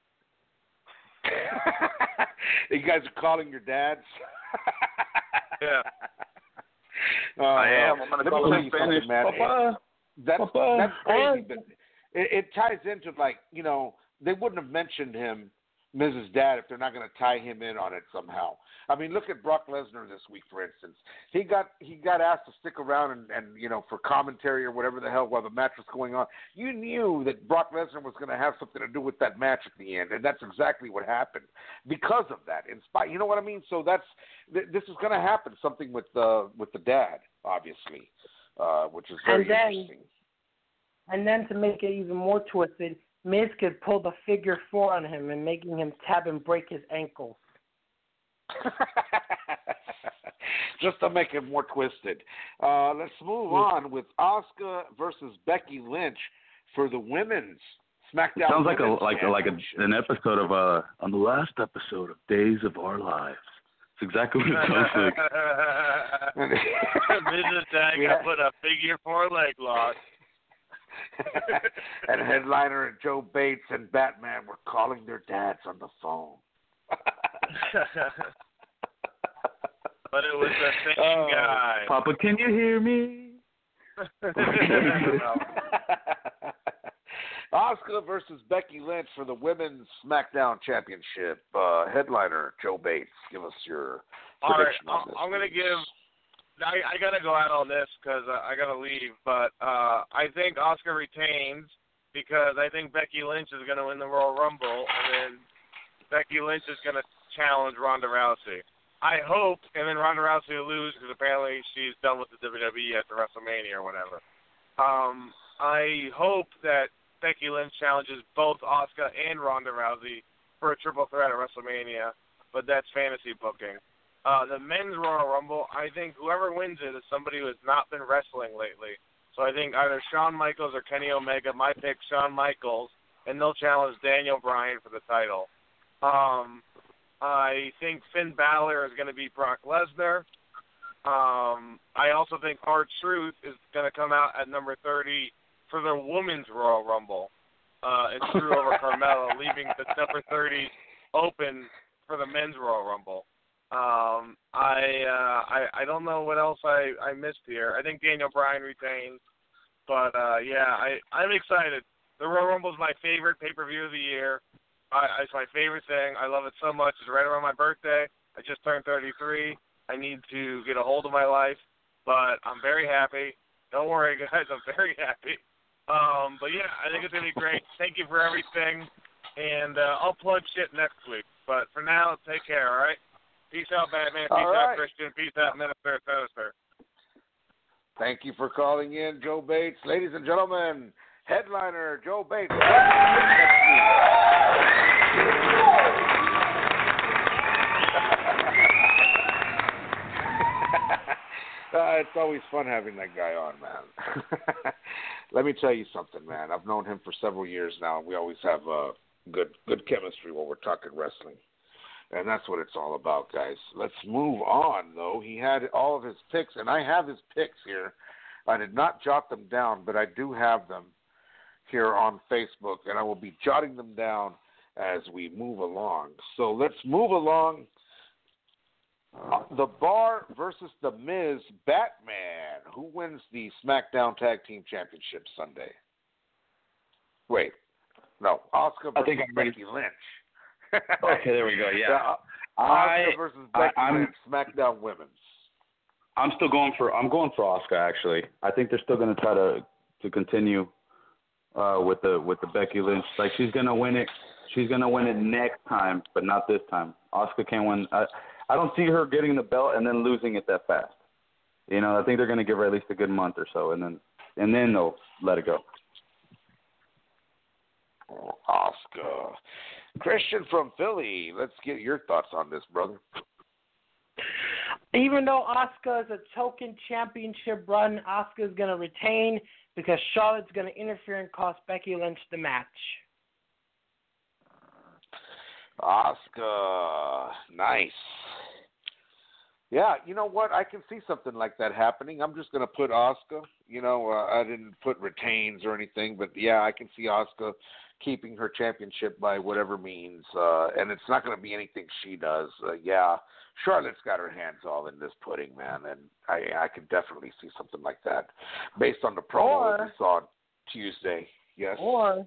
You guys are calling your dads? Yeah. I am. I'm going to call him Spanish. Papa. That's crazy. But it ties into, like, you know, they wouldn't have mentioned him, Mrs. Dad, if they're not going to tie him in on it somehow. I mean, look at Brock Lesnar this week, for instance. He got asked to stick around and you know, for commentary or whatever the hell while the match was going on. You knew that Brock Lesnar was going to have something to do with that match at the end, and that's exactly what happened because of that. You know what I mean? So this is going to happen. Something with the dad, obviously, which is very interesting. And then to make it even more twisted, Miz could pull the figure 4 on him and making him tap and break his ankles. Just to make it more twisted. Let's move on with Asuka versus Becky Lynch for the women's SmackDown. Sounds like an episode of on the last episode of Days of Our Lives. It's exactly what it sounds like. Business tag, I put a figure 4 leg lock. And headliner and Joe Bates and Batman were calling their dads on the phone. But it was the same guy. Papa, can you hear me? Asuka versus Becky Lynch for the Women's SmackDown Championship. Headliner Joe Bates, give us your prediction on this. I'm going to give... I got to go out on this because I got to leave, but I think Asuka retains because I think Becky Lynch is going to win the Royal Rumble, and then Becky Lynch is going to challenge Ronda Rousey. I hope, and then Ronda Rousey will lose because apparently she's done with the WWE after WrestleMania or whatever. I hope that Becky Lynch challenges both Asuka and Ronda Rousey for a triple threat at WrestleMania, but that's fantasy booking. The men's Royal Rumble, I think whoever wins it is somebody who has not been wrestling lately. So I think either Shawn Michaels or Kenny Omega. My pick, Shawn Michaels, and they'll challenge Daniel Bryan for the title. I think Finn Balor is going to beat Brock Lesnar. I also think R-Truth is going to come out at number 30 for the women's Royal Rumble and screw over Carmella, leaving the number 30 open for the men's Royal Rumble. I don't know what else I missed here. I think Daniel Bryan retains, but I'm excited. The Royal Rumble is my favorite pay-per-view of the year. It's my favorite thing. I love it so much. It's right around my birthday. I just turned 33. I need to get a hold of my life, but I'm very happy. Don't worry, guys. I'm very happy. But yeah, I think it's gonna be great. Thank you for everything, and I'll plug shit next week. But for now, take care. All right. Peace out, Batman. Peace out, Christian. Peace out, Minister. Thank you for calling in, Joe Bates. Ladies and gentlemen, headliner Joe Bates. It's always fun having that guy on, man. Let me tell you something, man. I've known him for several years now. We always have good chemistry when we're talking wrestling. And that's what it's all about, guys. Let's move on, though. He had all of his picks, and I have his picks here. I did not jot them down, but I do have them here on Facebook, and I will be jotting them down as we move along. So let's move along. The Bar versus The Miz, Batman. Who wins the SmackDown Tag Team Championship Sunday? Wait. No, Asuka versus Becky Lynch. Okay, there we go. Yeah, Asuka versus Becky Lynch, SmackDown Women's. I'm going for Asuka. Actually, I think they're still going to try to continue with the Becky Lynch. Like, she's going to win it. She's going to win it next time, but not this time. Asuka can't win. I don't see her getting the belt and then losing it that fast. You know, I think they're going to give her at least a good month or so, and then they'll let it go. Asuka. Christian from Philly, let's get your thoughts on this, brother. Even though Asuka is a token championship run, Asuka is going to retain because Charlotte's going to interfere and cost Becky Lynch the match. Asuka, nice. Yeah, you know what? I can see something like that happening. I'm just going to put Asuka. You know, I didn't put retains or anything, but yeah, I can see Asuka keeping her championship by whatever means, and it's not going to be anything she does. Yeah, Charlotte's got her hands all in this pudding, man, and I can definitely see something like that based on the promo that we saw Tuesday. Yes. Or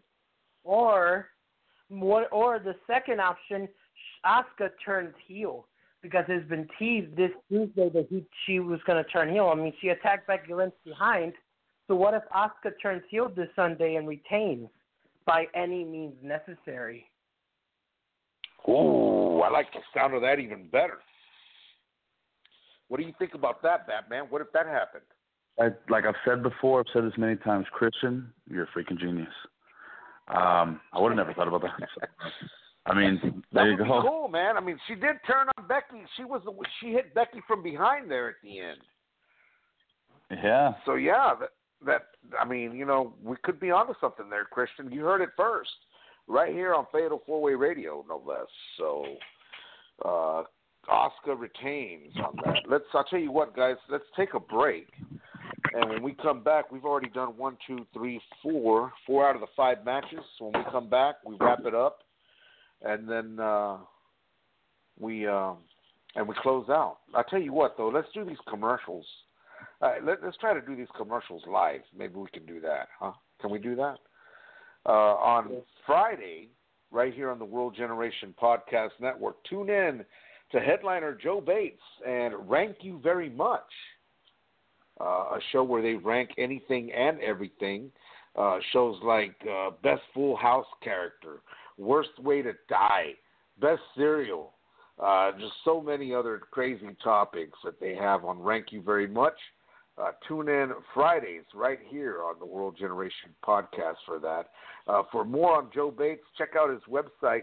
the second option, Asuka turns heel because it's been teased this Tuesday that she was going to turn heel. I mean, she attacked Becky Lynch behind, so what if Asuka turns heel this Sunday and retains by any means necessary? Ooh, I like the sound of that even better. What do you think about that, Batman? What if that happened? Like I've said before, I've said this many times, Christian, you're a freaking genius. I would have never thought about that. I mean, there you go. That would be cool, man. I mean, she did turn on Becky. She hit Becky from behind there at the end. Yeah. So yeah, that I mean, you know, we could be onto something there, Christian. You heard it first, right here on Fatal 4-Way Radio, no less. So, Asuka retains on that. I'll tell you what, guys. Let's take a break, and when we come back, we've already done 4 out of the 5 matches. So when we come back, we wrap it up, and then we close out. I'll tell you what, though. Let's do these commercials. Let's try to do these commercials live. Maybe we can do that, huh? Can we do that? On Friday, right here on the World Generation Podcast Network, tune in to headliner Joe Bates and Rank You Very Much, a show where they rank anything and everything. Shows like Best Full House Character, Worst Way to Die, Best Cereal, just so many other crazy topics that they have on Rank You Very Much. Tune in Fridays right here on the World Generation Podcast for that. For more on Joe Bates, check out his website,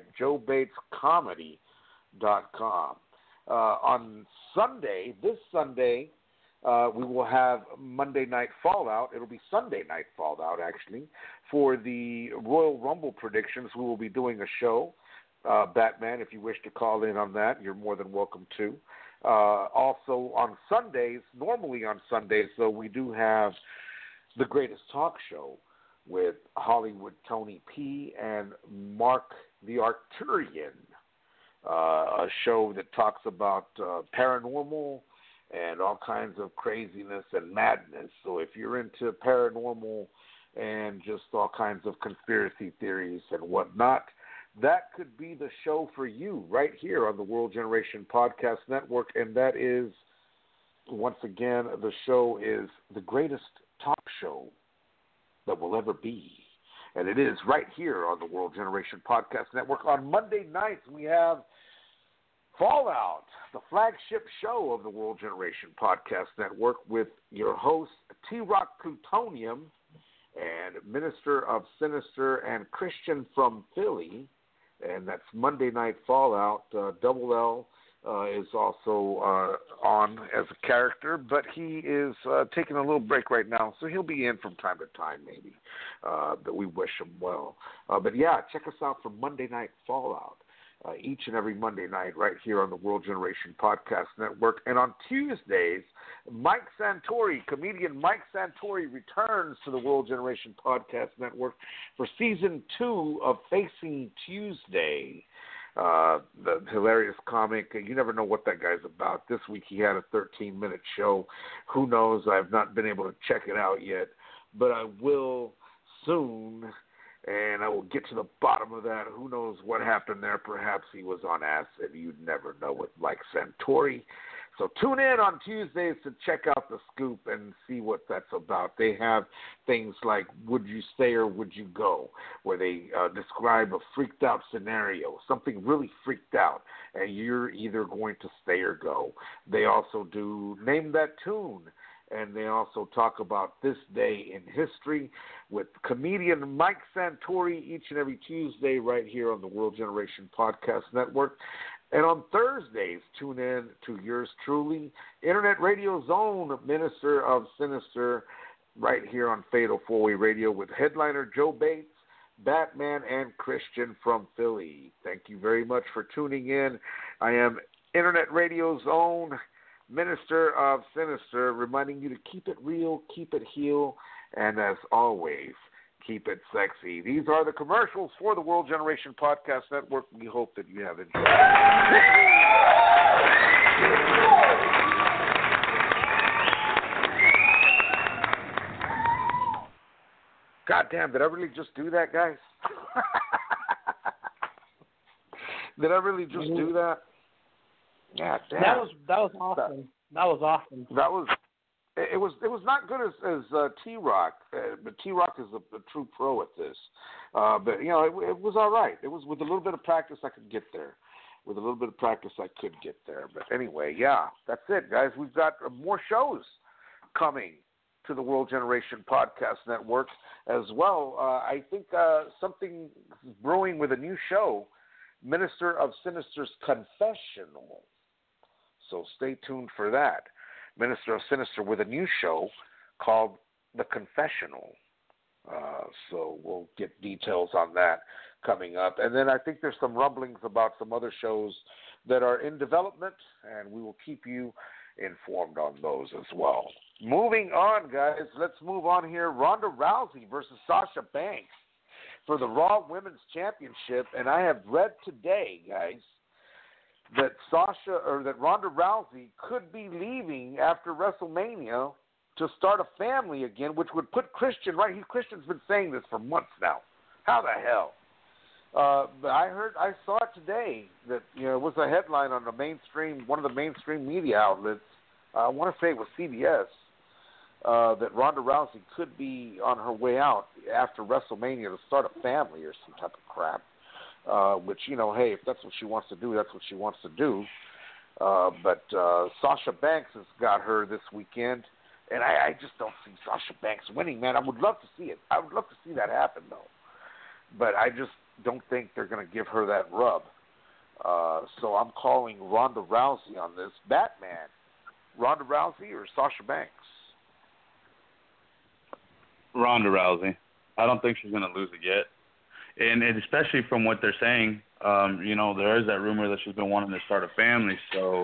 joebatescomedy.com. On Sunday, this Sunday, we will have Monday Night Fallout. It'll be Sunday Night Fallout, actually. For the Royal Rumble predictions, we will be doing a show. Batman, if you wish to call in on that, you're more than welcome to. Also on Sundays, normally on Sundays, though, we do have The Greatest Talk Show with Hollywood Tony P. and Mark the Arcturian, a show that talks about paranormal and all kinds of craziness and madness. So if you're into paranormal and just all kinds of conspiracy theories and whatnot, that could be the show for you right here on the World Generation Podcast Network. And that is, once again, the show is The Greatest Talk Show That Will Ever Be. And it is right here on the World Generation Podcast Network. On Monday nights, we have Fallout, the flagship show of the World Generation Podcast Network, with your host, T-Rock Plutonium, and Minister of Sinister and Christian from Philly. And that's Monday Night Fallout. Double L is also on as a character, but he is taking a little break right now, so he'll be in from time to time maybe. But we wish him well. But yeah, check us out for Monday Night Fallout. each and every Monday night right here on the World Generation Podcast Network. And on Tuesdays, Mike Santori, comedian Mike Santori, returns to the World Generation Podcast Network for Season 2 of Facing Tuesday. The hilarious comic. You never know what that guy's about. This week he had a 13-minute show. Who knows? I've not been able to check it out yet, but I will soon, and I will get to the bottom of that. Who knows what happened there? Perhaps he was on acid. You'd never know with Mike Santori. So tune in on Tuesdays to check out the scoop and see what that's about. They have things like Would You Stay or Would You Go, where they describe a freaked out scenario, something really freaked out, and you're either going to stay or go. They also do Name That Tune, and they also talk about this day in history with comedian Mike Santori each and every Tuesday right here on the World Generation Podcast Network. And on Thursdays, tune in to yours truly, Internet Radio's own Minister of Sinister, right here on Fatal 4-Way Radio with headliner Joe Bates, Batman, and Christian from Philly. Thank you very much for tuning in. I am Internet Radio's own Minister of Sinister, reminding you to keep it real, keep it heel, and as always, keep it sexy. These are the commercials for the World Generation Podcast Network. We hope that you have enjoyed. God damn, did I really just do that, guys? Did I really just do that? Yeah, damn. That was awesome. That was awesome. It was not good as T-Rock, but T-Rock is a true pro at this. But you know, it was all right. It was with a little bit of practice I could get there. With a little bit of practice I could get there. But anyway, yeah, that's it, guys. We've got more shows coming to the World Generation Podcast Network as well. I think something is brewing with a new show, Minister of Sinister's Confessional. So stay tuned for that. Minister of Sinister with a new show called The Confessional. So we'll get details on that coming up. And then I think there's some rumblings about some other shows that are in development, and we will keep you informed on those as well. Moving on, guys, let's move on here. Ronda Rousey versus Sasha Banks for the Raw Women's Championship. And I have read today, guys, that Ronda Rousey could be leaving after WrestleMania to start a family again, which would put Christian right. Christian's been saying this for months now. How the hell? But I saw it today that it was a headline on one of the mainstream media outlets. I want to say it was CBS. That Ronda Rousey could be on her way out after WrestleMania to start a family or some type of crap. Which, hey, if that's what she wants to do, that's what she wants to do. But Sasha Banks has got her this weekend, and I just don't see Sasha Banks winning, man. I would love to see it. I would love to see that happen, though. But I just don't think they're going to give her that rub. So I'm calling Ronda Rousey on this. Batman, Ronda Rousey or Sasha Banks? Ronda Rousey. I don't think she's going to lose it yet. And especially from what they're saying, there is that rumor that she's been wanting to start a family. So,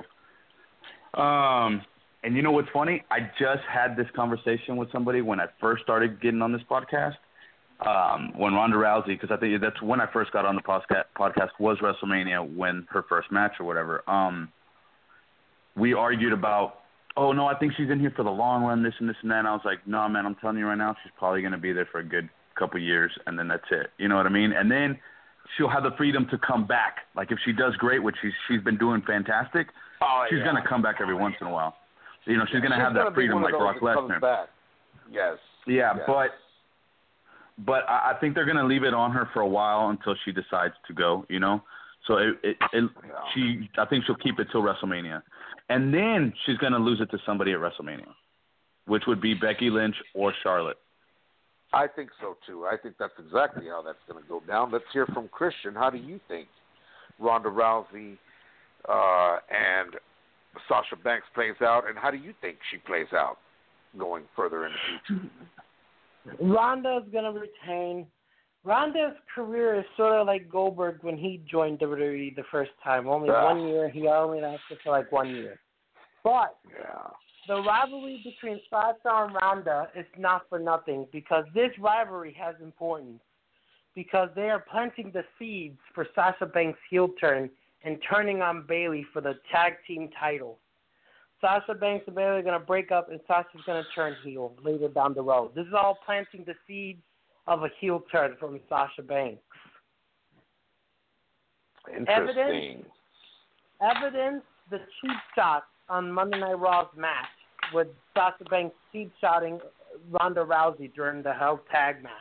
and you know what's funny? I just had this conversation with somebody when I first started getting on this podcast. When Ronda Rousey, because I think that's when I first got on the podcast was WrestleMania, when her first match or whatever. We argued about, oh, no, I think she's in here for the long run, this and this and that. And I was like, no, man, I'm telling you right now, she's probably going to be there for a good couple years, and then that's it. You know what I mean? And then she'll have the freedom to come back. Like if she does great, which she's been doing fantastic, she's going to come back every once in a while. She's going to have that freedom like Brock Lesnar. Yes. Yeah, yes. But I think they're going to leave it on her for a while until she decides to go, So I think she'll keep it till WrestleMania. And then she's going to lose it to somebody at WrestleMania, which would be Becky Lynch or Charlotte. I think so, too. I think that's exactly how that's going to go down. Let's hear from Christian. How do you think Ronda Rousey and Sasha Banks plays out, and how do you think she plays out going further in the future? Ronda's going to retain. Ronda's career is sort of like Goldberg when he joined WWE the first time. Only 1 year. He only lasted for like 1 year. But the rivalry between Sasha and Ronda is not for nothing because this rivalry has importance because they are planting the seeds for Sasha Banks' heel turn and turning on Bayley for the tag team title. Sasha Banks and Bayley are going to break up and Sasha's going to turn heel later down the road. This is all planting the seeds of a heel turn from Sasha Banks. Interesting. Evidence the cheap shot on Monday Night Raw's match with Sasha Banks cheap shotting Ronda Rousey during the Hell Tag match.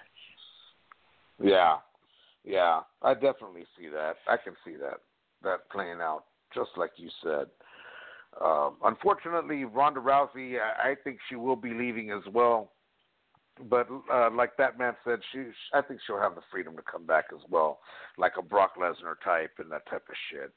Yeah, I definitely see that. I can see that playing out just like you said. Unfortunately, Ronda Rousey, I think she will be leaving as well. But like that man said, I think she'll have the freedom to come back as well, like a Brock Lesnar type and that type of shit.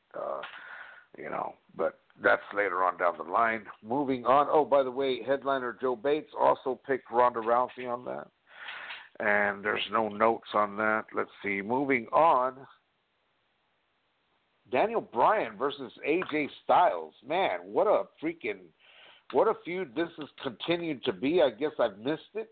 But that's later on down the line. Moving on. Oh, by the way, headliner Joe Bates also picked Ronda Rousey on that. And there's no notes on that. Let's see. Moving on. Daniel Bryan versus AJ Styles. Man, what a feud this has continued to be. I guess I've missed it.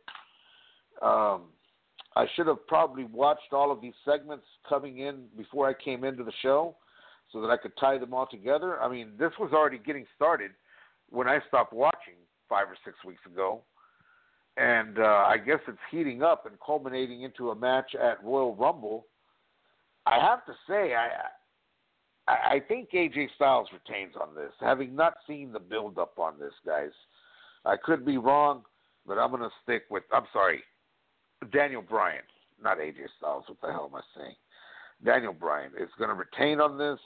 I should have probably watched all of these segments coming in before I came into the show so that I could tie them all together. I mean, this was already getting started when I stopped watching 5 or 6 weeks ago. And I guess it's heating up and culminating into a match at Royal Rumble. I have to say, I think AJ Styles retains on this, having not seen the build-up on this, guys. I could be wrong, but I'm going to stick with, Daniel Bryan, not AJ Styles. What the hell am I saying? Daniel Bryan is going to retain on this.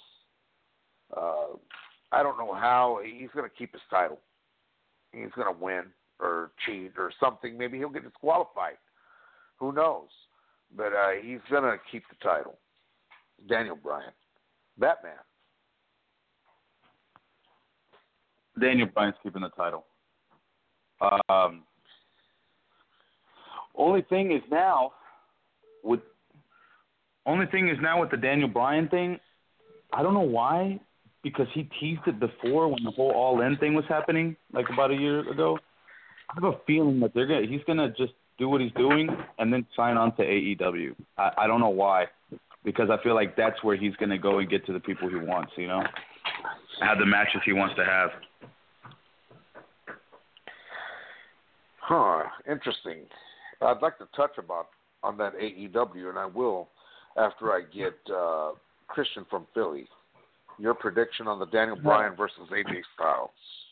I don't know how. He's going to keep his title. He's going to win or cheat or something. Maybe he'll get disqualified. Who knows? But he's going to keep the title. Daniel Bryan. Batman. Daniel Bryan's keeping the title. Only thing is now with the Daniel Bryan thing, I don't know why, because he teased it before when the whole All In thing was happening, like about a year ago. I have a feeling that he's gonna just do what he's doing and then sign on to AEW. I don't know why, because I feel like that's where he's gonna go and get to the people he wants, have the matches he wants to have. Interesting. I'd like to touch on that AEW, and I will after I get Christian from Philly. Your prediction on the Daniel Bryan versus AJ Styles.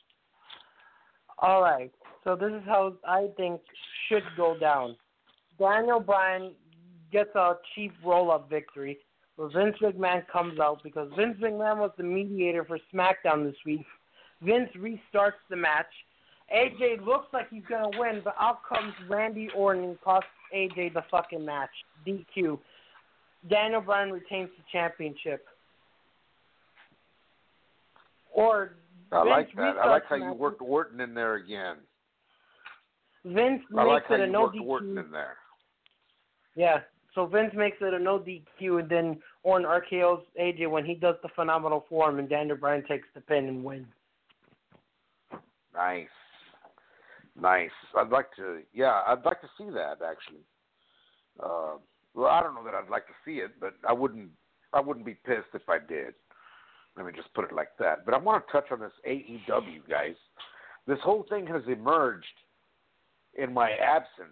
All right. So this is how I think should go down. Daniel Bryan gets a cheap roll-up victory where Vince McMahon comes out because Vince McMahon was the mediator for SmackDown this week. Vince restarts the match. AJ looks like he's going to win, but out comes Randy Orton and costs AJ the fucking match. DQ. Daniel Bryan retains the championship. Or I Vince like that. I like how you worked Orton in there again. Vince I makes like how it a you no worked DQ. Orton in there. Yeah. So Vince makes it a no DQ, and then Orton RKO's AJ when he does the phenomenal form, and Daniel Bryan takes the pin and wins. Nice. I'd like to see that actually. Well, I don't know that I'd like to see it, but I wouldn't be pissed if I did. Let me just put it like that. But I want to touch on this AEW, guys. This whole thing has emerged in my absence.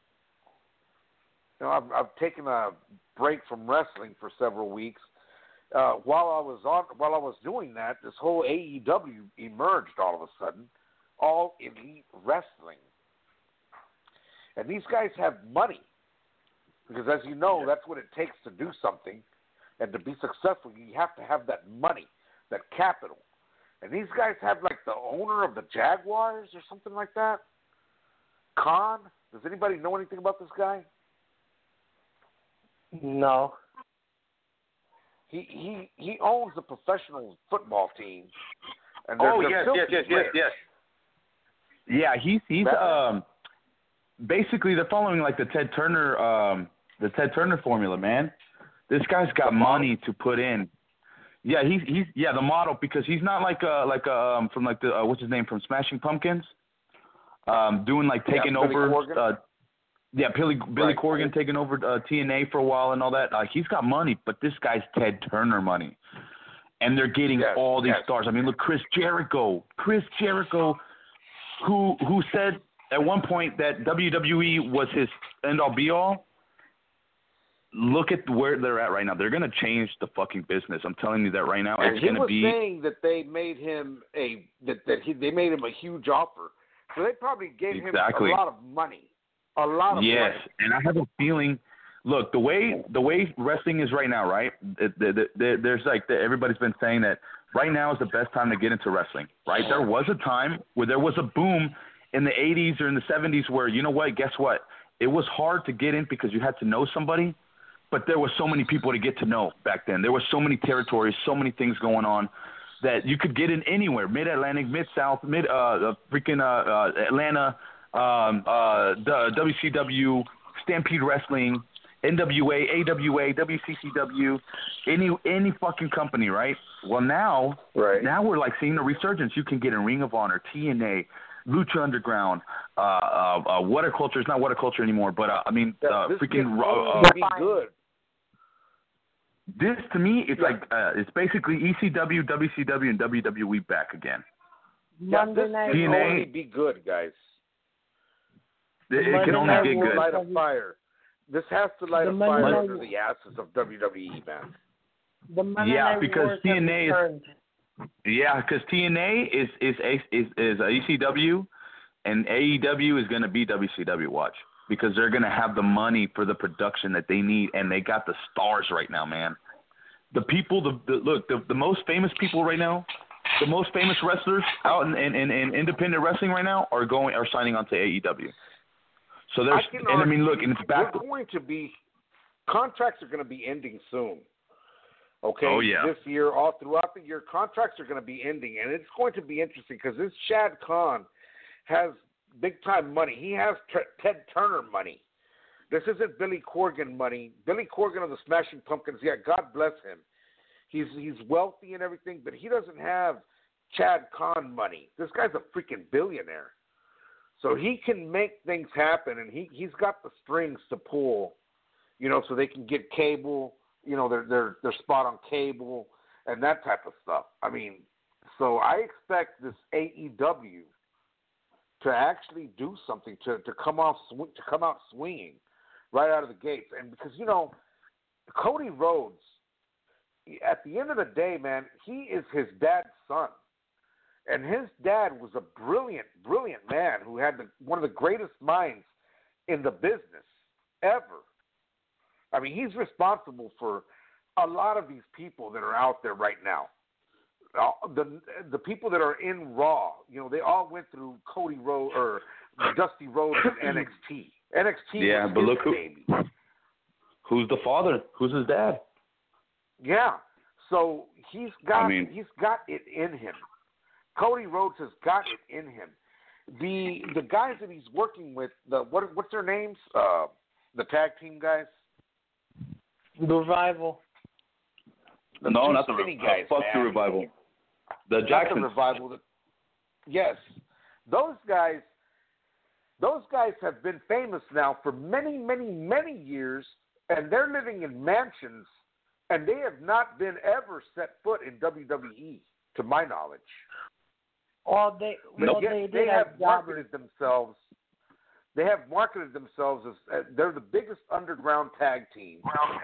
I've taken a break from wrestling for several weeks. While I was doing that, this whole AEW emerged all of a sudden. All Elite Wrestling. And these guys have money. Because as you know, that's what it takes to do something. And to be successful, you have to have that money, that capital. And these guys have like the owner of the Jaguars or something like that. Khan? Does anybody know anything about this guy? No. He owns a professional football team. And yes. Yeah, he's basically they're following like the Ted Turner The Ted Turner formula, man. This guy's got money to put in. Yeah, he's the model, because he's not like from like the what's his name from Smashing Pumpkins, doing like taking over. Billy Corgan taking over TNA for a while and all that. He's got money, but this guy's Ted Turner money, and they're getting all these stars. I mean, look, Chris Jericho, who said at one point that WWE was his end all be all. Look at where they're at right now. They're going to change the fucking business. I'm telling you that right now. And it's going to be. He was saying that they made him they made him a huge offer. So they probably gave him a lot of money. A lot of money. Yes, and I have a feeling. Look, the way wrestling is right now, right? There's like everybody's been saying that right now is the best time to get into wrestling, right? There was a time where there was a boom in the 80s or in the 70s where, you know what? Guess what? It was hard to get in because you had to know somebody. But there were so many people to get to know back then. There were so many territories, so many things going on that you could get in anywhere, Mid-Atlantic, Mid-South, Atlanta, the WCW, Stampede Wrestling, NWA, AWA, WCCW, any fucking company, right? Well, now we're like seeing a resurgence. You can get in Ring of Honor, TNA, Lucha Underground, What Culture is not What Culture anymore, but freaking be good. This to me, it's like it's basically ECW, WCW, and WWE back again. This can only be good, guys. It can only get good. Light a fire. This has to light a fire under the asses of WWE, man. Because TNA is. Yeah, because TNA is ECW, and AEW is going to be WCW. Watch, because they're going to have the money for the production that they need, and they got the stars right now, man. The people, the most famous people right now, the most famous wrestlers out in independent wrestling right now are signing on to AEW. So there's, and I mean, look, and it's back. Contracts are going to be ending soon. Okay, oh, yeah. This year, all throughout the year, contracts are going to be ending, and it's going to be interesting because this Shad Khan has big-time money. He has Ted Turner money. This isn't Billy Corgan money. Billy Corgan of the Smashing Pumpkins, yeah, God bless him. He's wealthy and everything, but he doesn't have Shad Khan money. This guy's a freaking billionaire. So he can make things happen, and he's got the strings to pull, so they can get cable, their spot on cable and that type of stuff. I mean, so I expect this AEW to actually do something to come out swinging right out of the gates. And because Cody Rhodes, at the end of the day, man, he is his dad's son, and his dad was a brilliant, brilliant man who had one of the greatest minds in the business ever. I mean, he's responsible for a lot of these people that are out there right now. The people that are in Raw, they all went through Cody Rhodes or Dusty Rhodes and NXT. NXT was his baby. Who's the father? Who's his dad? Yeah. So he's got it in him. Cody Rhodes has got it in him. The guys that he's working with, what's their names? The tag team guys. The Revival. No, not the guys. Fuck the Revival. The Jackson Revival. Yes, those guys have been famous now for many, many, many years, and they're living in mansions, and they have not been ever set foot in WWE, to my knowledge. They have marketed themselves. They have marketed themselves as they're the biggest underground tag team.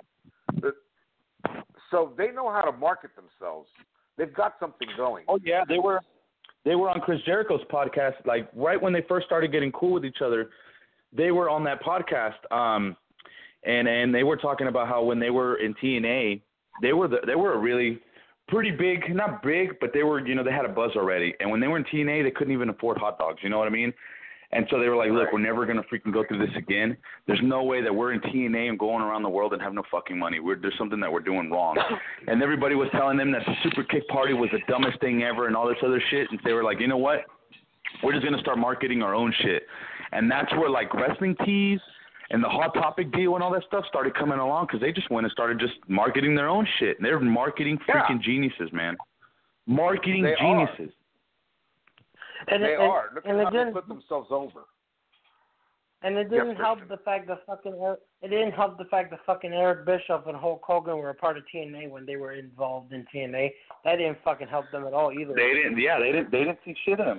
So they know how to market themselves. They've got something going. Oh yeah, they were on Chris Jericho's podcast, like right when they first started getting cool with each other. They were on that podcast, and they were talking about how when they were in TNA, they were a really pretty big, not big, but they were, they had a buzz already. And when they were in TNA, they couldn't even afford hot dogs. You know what I mean? And so they were like, look, we're never going to freaking go through this again. There's no way that we're in TNA and going around the world and have no fucking money. There's something that we're doing wrong. And everybody was telling them that the Super Kick Party was the dumbest thing ever and all this other shit. And they were like, you know what? We're just going to start marketing our own shit. And that's where, like, Wrestling Tees And the Hot Topic deal and all that stuff started coming along because they just went and started just marketing their own shit. They're marketing freaking geniuses, man. Marketing geniuses. They are. Look at how they put themselves over. And it didn't help the fact that fucking Eric Bischoff and Hulk Hogan were a part of TNA when they were involved in TNA. That didn't fucking help them at all either. They didn't see shit in them.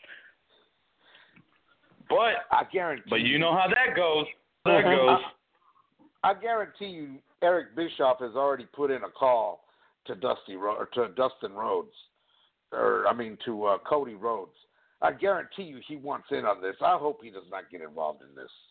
But I guarantee. But you know how that goes. I guarantee you, Eric Bischoff has already put in a call to Dustin Rhodes, to Cody Rhodes. I guarantee you he wants in on this. I hope he does not get involved in this.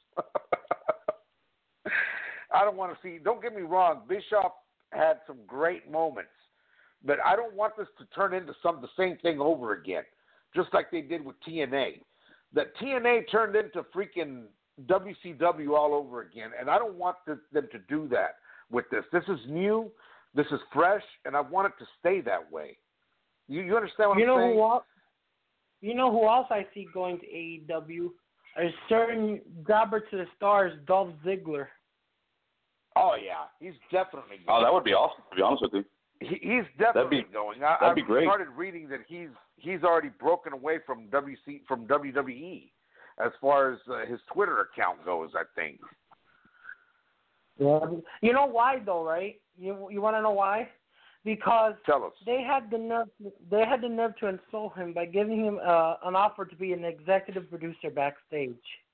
I don't want to see. Don't get me wrong. Bischoff had some great moments, but I don't want this to turn into the same thing over again, just like they did with TNA. That TNA turned into freaking WCW all over again, and I don't want them to do that with this. This is new. This is fresh, and I want it to stay that way. You understand what I'm saying? You know who else I see going to AEW? A certain jobber to the stars, Dolph Ziggler. Oh, yeah. He's definitely going. Oh, that would be awesome, to be honest with you. He's definitely going. That'd be great. I started reading that he's already broken away from WWE as far as his Twitter account goes, I think. Yeah. You know why, though, right? You want to know why? Because Tell us. They had the nerve to insult him by giving him an offer to be an executive producer backstage.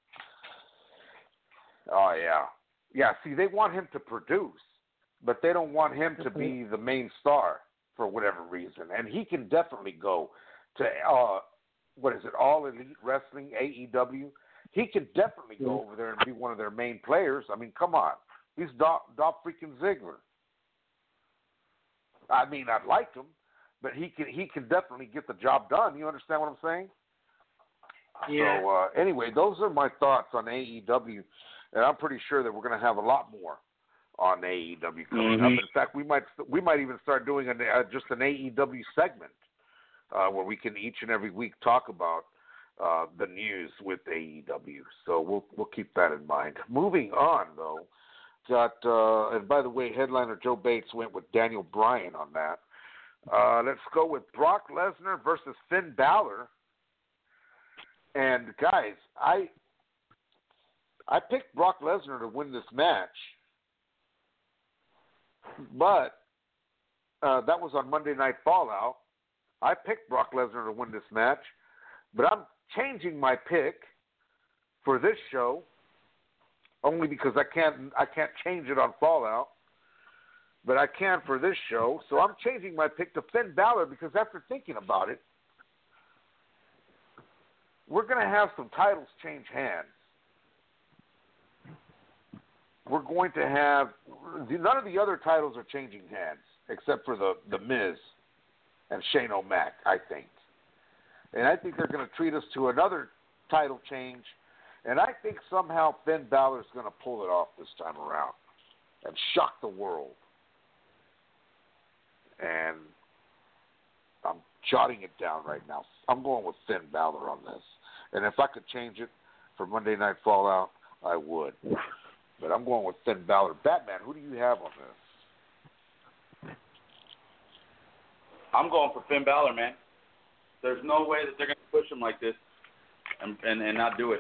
Oh, yeah. Yeah, see, they want him to produce, but they don't want him to be the main star for whatever reason. And he can definitely go to, All Elite Wrestling, AEW. He can definitely go over there and be one of their main players. I mean, come on. He's Dolph freaking Ziggler. I mean, I'd like him, but he can definitely get the job done. You understand what I'm saying? Yeah. So anyway, those are my thoughts on AEW, and I'm pretty sure that we're going to have a lot more on AEW coming up. In fact, we might even start doing just an AEW segment where we can each and every week talk about the news with AEW. So we'll keep that in mind. Moving on, though. And by the way, headliner Joe Bates went with Daniel Bryan on that. Let's go with Brock Lesnar versus Finn Balor. And guys, I picked Brock Lesnar to win this match, but that was on Monday Night Fallout. I picked Brock Lesnar to win this match, but I'm changing my pick for this show. Only because I can't change it on Fallout, but I can for this show. So I'm changing my pick to Finn Balor because after thinking about it, we're going to have some titles change hands. We're going to have none of the other titles are changing hands except for the Miz and Shane O'Mac, I think. And I think they're going to treat us to another title change. And I think somehow Finn Balor's going to pull it off this time around and shock the world. And I'm jotting it down right now. I'm going with Finn Balor on this. And if I could change it for Monday Night Fallout, I would. But I'm going with Finn Balor. Batman, who do you have on this? I'm going for Finn Balor, man. There's no way that they're going to push him like this and not do it.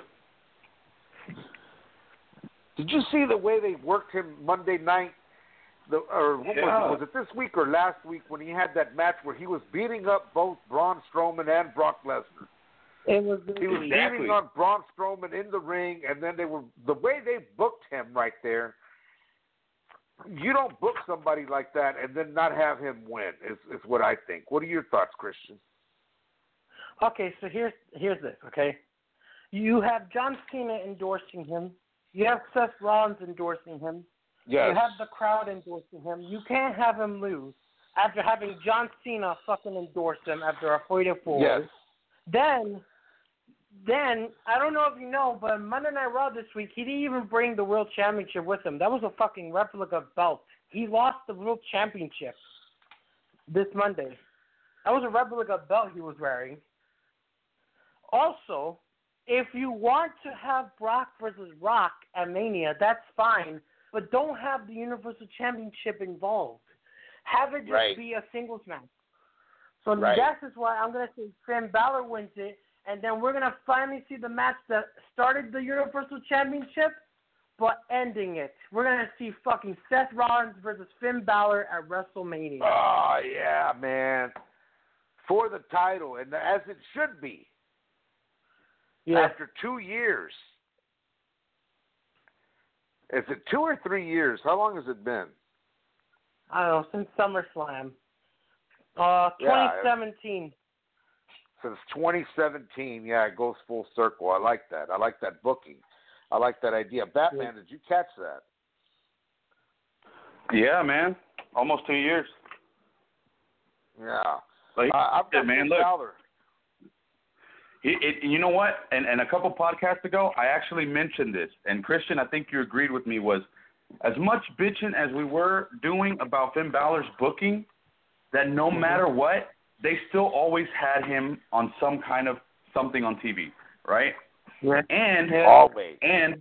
Did you see the way they worked him Monday night? Was it this week or last week when he had that match where he was beating up both Braun Strowman and Brock Lesnar? He was beating on Braun Strowman in the ring, and then the way they booked him right there. You don't book somebody like that and then not have him win. Is what I think. What are your thoughts, Christian? Okay, so here's this. Okay, you have John Cena endorsing him. You have Seth Rollins endorsing him. Yes. You have the crowd endorsing him. You can't have him lose after having John Cena fucking endorse him after a Fatal 4. Yes. Then, I don't know if you know, but Monday Night Raw this week, he didn't even bring the World Championship with him. That was a fucking replica belt. He lost the World Championship this Monday. That was a replica belt he was wearing. Also, if you want to have Brock versus Rock at Mania, that's fine, but don't have the Universal Championship involved. Have it just be a singles match. So that is why I'm going to say Finn Balor wins it, and then we're going to finally see the match that started the Universal Championship, but ending it. We're going to see fucking Seth Rollins versus Finn Balor at WrestleMania. Oh, yeah, man. For the title, and as it should be. Yeah. After 2 years. Is it 2 or 3 years? How long has it been? I don't know, since SummerSlam. 2017. Since 2017, yeah, it goes full circle. I like that. I like that booking. I like that idea. Batman, did you catch that? Yeah, man. Almost 2 years. Yeah. I've got Finn Balor. You know what? And a couple podcasts ago, I actually mentioned this. And Christian, I think you agreed with me, was as much bitching as we were doing about Finn Balor's booking, that no matter what, they still always had him on some kind of something on TV, right? Yeah. And always. And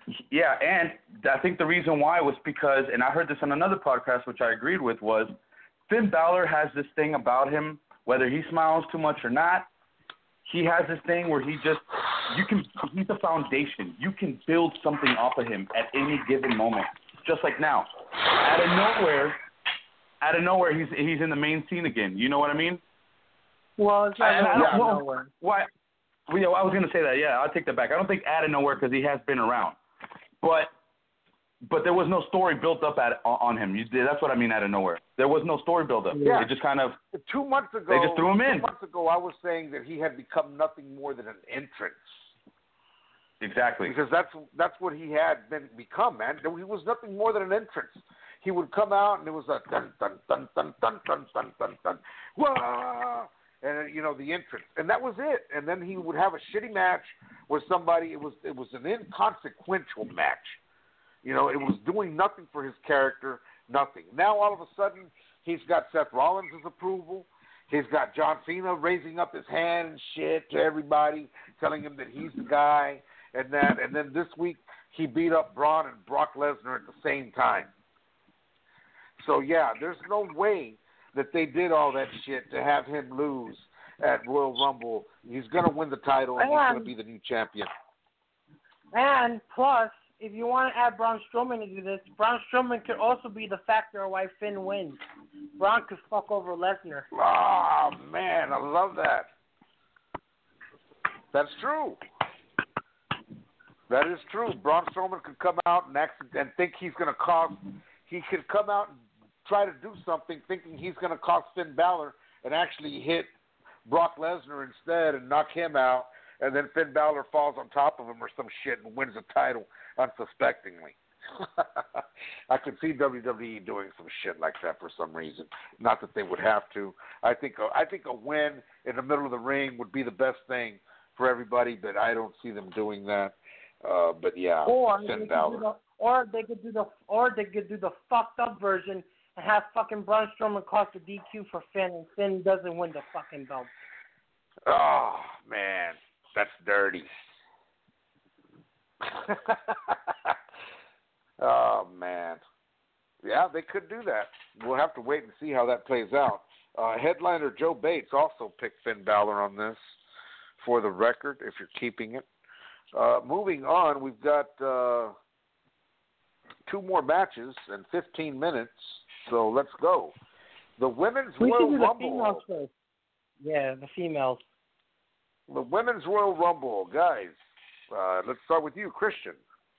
I think the reason why was because, and I heard this on another podcast, which I agreed with, was Finn Balor has this thing about him, whether he smiles too much or not. He has this thing where he's a foundation. You can build something off of him at any given moment. Just like now. Out of nowhere, he's in the main scene again. You know what I mean? Well, it's not out of nowhere. Why? Well, I was going to say that. Yeah, I'll take that back. I don't think out of nowhere because he has been around. But there was no story built up on him. That's what I mean, out of nowhere. There was no story built up. Yeah. It just kind of 2 months ago. They just threw him in. 2 months ago, I was saying that he had become nothing more than an entrance. Exactly. Because that's what he had become, man. He was nothing more than an entrance. He would come out and it was a dun dun dun dun dun dun dun dun dun, wah, and the entrance, and that was it. And then he would have a shitty match with somebody. It was an inconsequential match. It was doing nothing for his character, nothing. Now all of a sudden he's got Seth Rollins' approval. He's got John Cena raising up his hand and shit to everybody, telling him that he's the guy, and then this week he beat up Braun and Brock Lesnar at the same time. So yeah, there's no way that they did all that shit to have him lose at Royal Rumble. He's gonna win the title and he's gonna be the new champion. And plus, if you want to add Braun Strowman to do this, Braun Strowman could also be the factor why Finn wins. Braun could fuck over Lesnar. Oh, man, I love that. That's true. That is true. Braun Strowman could come out and think he's going to cost. He could come out and try to do something thinking he's going to cost Finn Balor and actually hit Brock Lesnar instead and knock him out. And then Finn Balor falls on top of him or some shit and wins the title unsuspectingly. I could see WWE doing some shit like that for some reason. Not that they would have to. I think a win in the middle of the ring would be the best thing for everybody, but I don't see them doing that. But yeah, Finn Balor. Or they could do the fucked up version and have fucking Braun Strowman cost a DQ for Finn, and Finn doesn't win the fucking belt. Oh man. That's dirty. Oh, man. Yeah, they could do that. We'll have to wait and see how that plays out. Headliner Joe Bates also picked Finn Balor on this for the record, if you're keeping it. Moving on, we've got 2 more matches and 15 minutes, so let's go. The Women's Royal Rumble. Yeah, the females. The Women's Royal Rumble, guys. Let's start with you, Christian.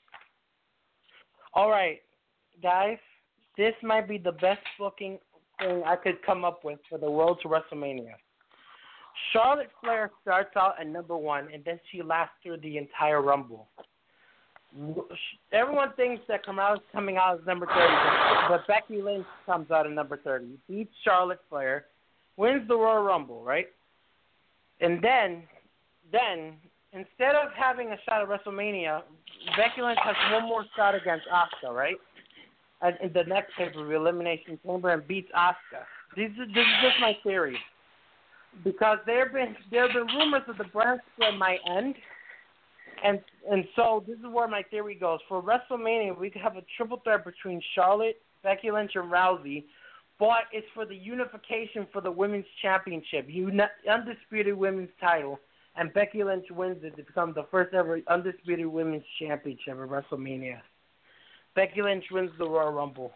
All right, guys. This might be the best booking thing I could come up with for the Road to WrestleMania. Charlotte Flair starts out at number 1, and then she lasts through the entire Rumble. Everyone thinks that Carmella's coming out as number 30, but Becky Lynch comes out at number 30, beats Charlotte Flair, wins the Royal Rumble, right? And then instead of having a shot at WrestleMania, Becky Lynch has one more shot against Asuka, right? In the next pay-per-view, Elimination Chamber, and beats Asuka. This is just my theory, because there have been rumors that the brand split might end, And so this is where my theory goes. For WrestleMania, we could have a triple threat between Charlotte, Becky Lynch, and Rousey, but it's for the unification for the Women's Championship, undisputed Women's title, and Becky Lynch wins it to become the first ever undisputed Women's Championship at WrestleMania. Becky Lynch wins the Royal Rumble.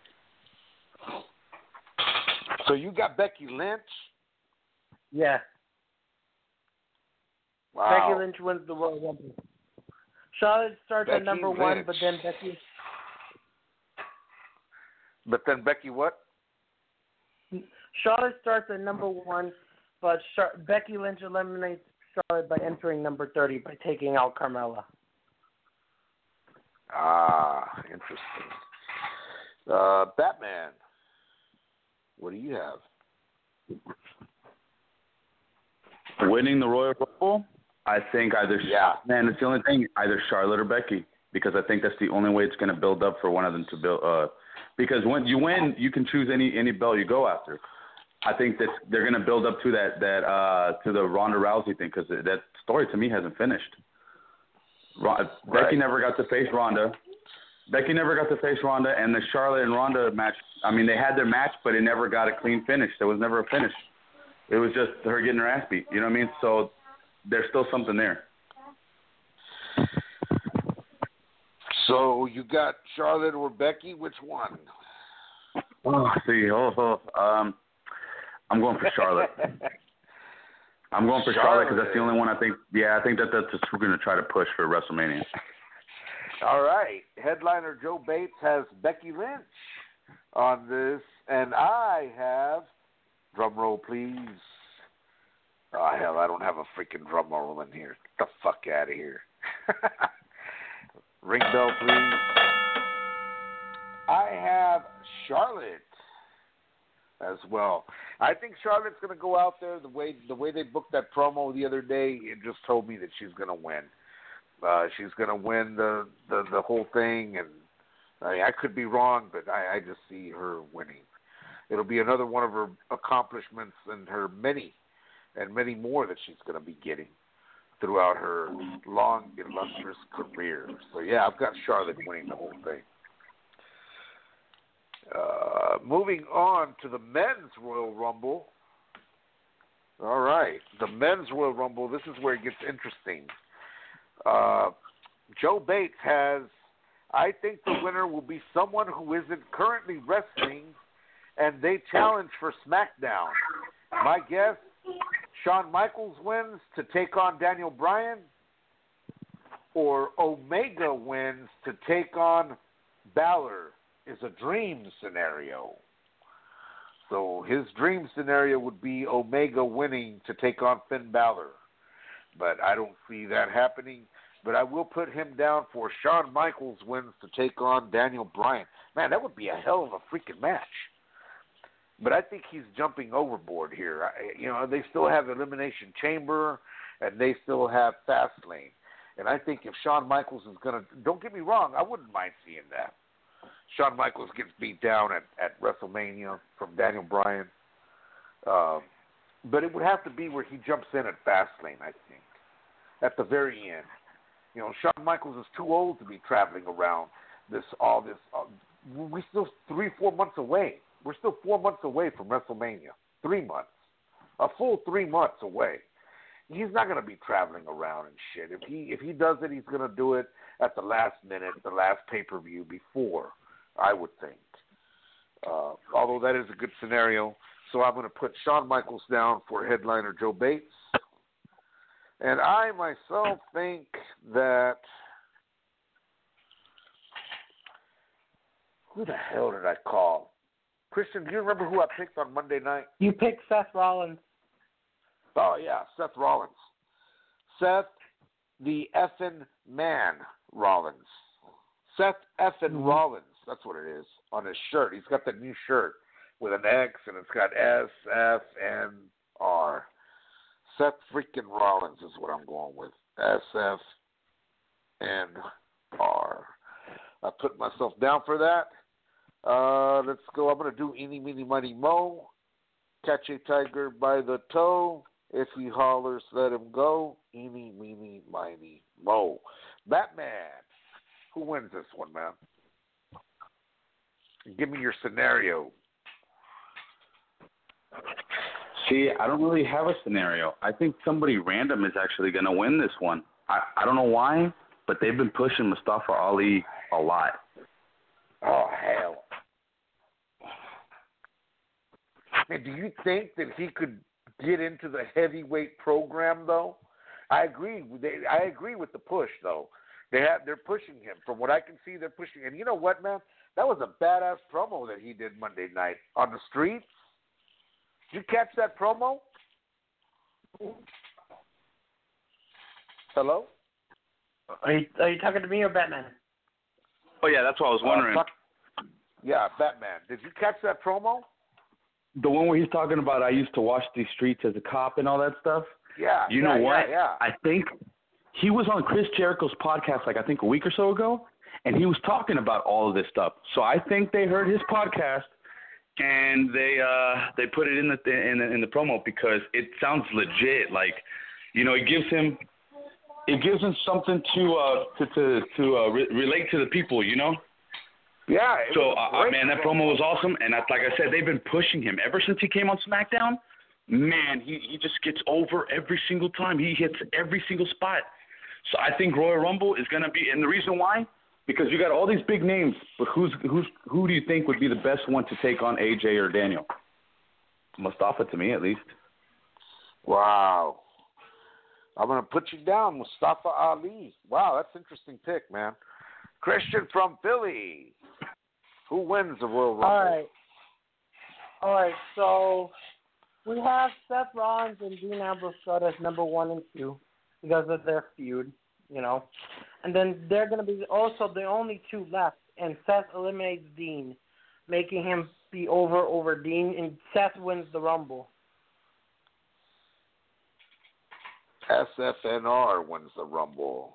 So you got Becky Lynch? Yeah. Wow. Becky Lynch wins the Royal Rumble. Charlotte starts at number Lynch. 1, but then Becky... But then Becky what? Charlotte starts at number 1, but Becky Lynch eliminates Charlotte by entering number 30 by taking out Carmella. Ah, interesting. Batman, what do you have? Winning the Royal Rumble, I think either man, it's the only thing, either Charlotte or Becky, because I think that's the only way it's going to build up for one of them to build. Because when you win, you can choose any belt you go after. I think that they're going to build up to that to the Ronda Rousey thing, because that story to me hasn't finished. Becky never got to face Ronda. And the Charlotte and Ronda match, I mean, they had their match, but it never got a clean finish. There was never a finish. It was just her getting her ass beat. You know what I mean? So there's still something there. So you got Charlotte or Becky? Which one? I'm going for Charlotte. I'm going for Charlotte because that's the only one I think. Yeah, I think that's just we're going to try to push for WrestleMania. All right. Headliner Joe Bates has Becky Lynch on this, and I have, drum roll please. Oh, hell, I don't have a freaking drum roll in here. Get the fuck out of here. Ring bell, please. I have Charlotte as well. I think Charlotte's going to go out there the way they booked that promo the other day. It just told me that she's going to win. She's going to win the whole thing, and I could be wrong, but I just see her winning. It'll be another one of her accomplishments and her many more that she's going to be getting throughout her long, illustrious career. So, yeah, I've got Charlotte winning the whole thing. Moving on to the men's Royal Rumble. All right, the men's Royal Rumble, this is where it gets interesting. Joe Bates has, I think the winner will be someone who isn't currently wrestling, and they challenge for SmackDown. My guess, Shawn Michaels wins to take on Daniel Bryan, or Omega wins to take on Balor. Is a dream scenario. So his dream scenario would be Omega winning to take on Finn Balor. But I don't see that happening. But I will put him down for Shawn Michaels wins to take on Daniel Bryan. Man, that would be a hell of a freaking match. But I think he's jumping overboard here. They still have Elimination Chamber, and they still have Fastlane. And I think if Shawn Michaels is going to, don't get me wrong, I wouldn't mind seeing that. Shawn Michaels gets beat down at WrestleMania from Daniel Bryan. But it would have to be where he jumps in at Fastlane, I think, at the very end. Shawn Michaels is too old to be traveling around all this. We're still 3-4 months away. We're still 4 months away from WrestleMania. 3 months. A full 3 months away. He's not going to be traveling around and shit. If he does it, he's going to do it at the last minute, the last pay-per-view before, I would think. Although that is a good scenario. So I'm going to put Shawn Michaels down for headliner Joe Bates. And I myself think that... Who the hell did I call? Christian, do you remember who I picked on Monday night? You picked Seth Rollins. Oh, yeah, Seth Rollins. Seth the effing man Rollins. Seth effing Rollins. That's what it is on his shirt. He's got that new shirt with an X, and it's got S, F, N, R. Seth freaking Rollins is what I'm going with. S, F, N, R. I put myself down for that. Let's go. I'm going to do Eeny, Meeny, Miny, Mo. Catch a tiger by the toe. If he hollers, let him go. Eeny, Meeny, Miny, Mo. Batman. Who wins this one, man? Give me your scenario. See, I don't really have a scenario. I think somebody random is actually going to win this one. I don't know why, but they've been pushing Mustafa Ali a lot. Oh, hell. And do you think that he could get into the heavyweight program, though? I agree. I agree with the push, though. They're pushing him. From what I can see, they're pushing. And you know what, man? That was a badass promo that he did Monday night on the streets. Did you catch that promo? Hello? Are you talking to me or Batman? Oh yeah, that's what I was wondering. Yeah, Batman. Did you catch that promo? The one where he's talking about I used to watch these streets as a cop and all that stuff? Yeah. You know what? Yeah. I think he was on Chris Jericho's podcast I think a week or so ago, and he was talking about all of this stuff. So I think they heard his podcast and they put it in the promo because it sounds legit. Like, you know, it gives him something to relate to the people, you know. Yeah. So man, that promo was awesome, and like I said, they've been pushing him ever since he came on SmackDown. Man, he just gets over every single time. He hits every single spot. So I think Royal Rumble is going to be, and the reason why, because you got all these big names, but who do you think would be the best one to take on AJ or Daniel? Mustafa, to me at least. Wow. I'm going to put you down, Mustafa Ali. Wow, that's an interesting pick, man. Christian from Philly. Who wins the Royal Rumble? All right, so we have Seth Rollins and Dean Ambrose as number 1 and 2 because of their feud, you know. And then they're going to be also the only 2 left, and Seth eliminates Dean, making him be over Dean, and Seth wins the Rumble. SFNR wins the Rumble.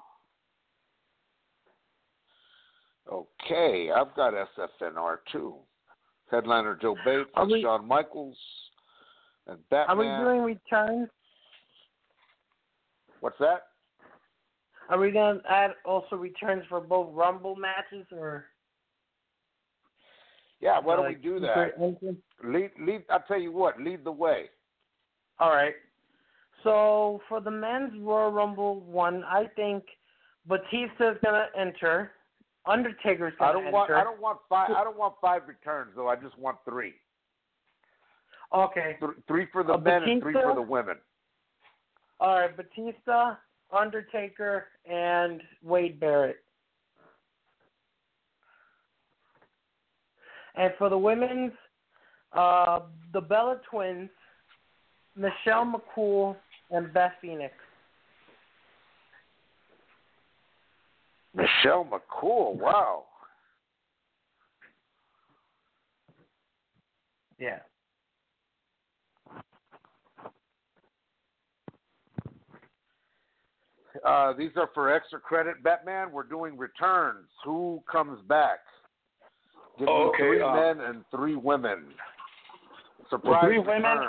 Okay, I've got SFNR too. Headliner Joe Bates, Shawn Michaels, and Batman. Are we doing returns? What's that? Are we going to add also returns for both Rumble matches, or? Yeah, why don't we do that? Lead. I'll tell you what. Lead the way. All right. So for the men's Royal Rumble 1, I think Batista's going to enter. Undertaker's going to enter. I don't want 5 returns though. I just want 3. Okay. 3 for the men and 3 for the women. All right, Batista, Undertaker, and Wade Barrett. And for the women's, the Bella Twins, Michelle McCool, and Beth Phoenix. Michelle McCool, wow. Yeah. These are for extra credit, Batman. We're doing returns. Who comes back? Give me 3 men and 3 women. Surprise 3 returns. women.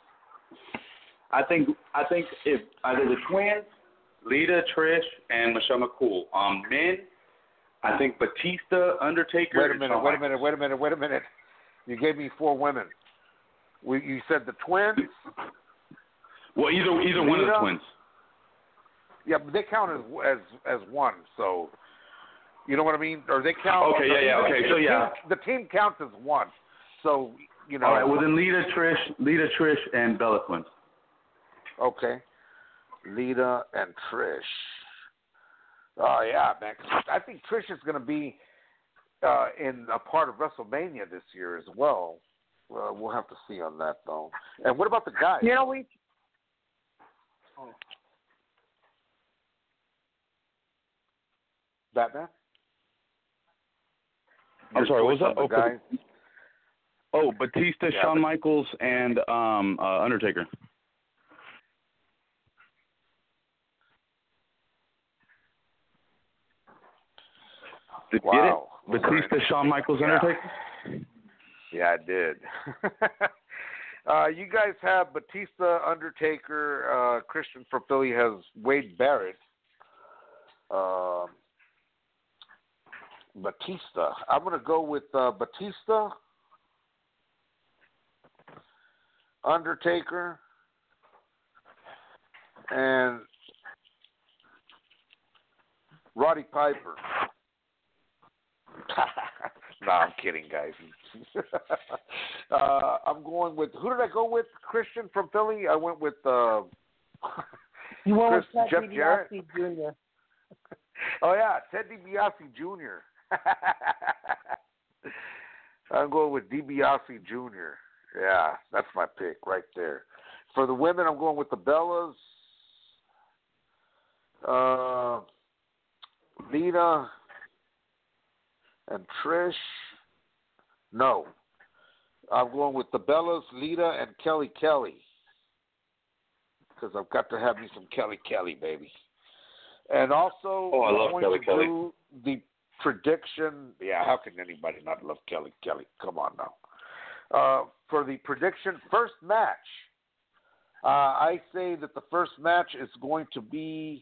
I think if either the Twins, Lita, Trish, and Michelle McCool. Men, I think Batista, Undertaker. Wait a minute. You gave me 4 women. You said the Twins. Well, either Lita, one of the Twins. Yeah, but they count as one. So you know what I mean? Or they count. Okay, yeah. Okay, so yeah, the team counts as one. So you know. All right. Well, then Lita, Trish, and Bella Twins. Okay. Lita and Trish. Oh, yeah, man. I think Trish is going to be in a part of WrestleMania this year as well. We'll have to see on that, though. And what about the guys? You know, Batman? I'm sorry, what was that? Guys? Oh, Batista, yeah. Shawn Michaels, and Undertaker. Did you get it? Batista, Shawn Michaels, Undertaker? Yeah, I did. You guys have Batista, Undertaker. Christian from Philly has Wade Barrett. Batista. I'm going to go with Batista, Undertaker, and Roddy Piper. No, I'm kidding, guys. I'm going with, who did I go with? Christian from Philly? I went with you went with Jeff Ted Jarrett DiBiase Jr. Oh, yeah, Ted DiBiase Jr. I'm going with DiBiase Jr. Yeah, that's my pick right there. For the women, I'm going with the Bellas, Lita, and Trish. No, I'm going with the Bellas, Lita, and Kelly because I've got to have me some Kelly, baby. And also, I love I'm going to Kelly. do the prediction. Yeah, how can anybody not love Kelly? Come on now. For the prediction, first match, I say that the first match is going to be.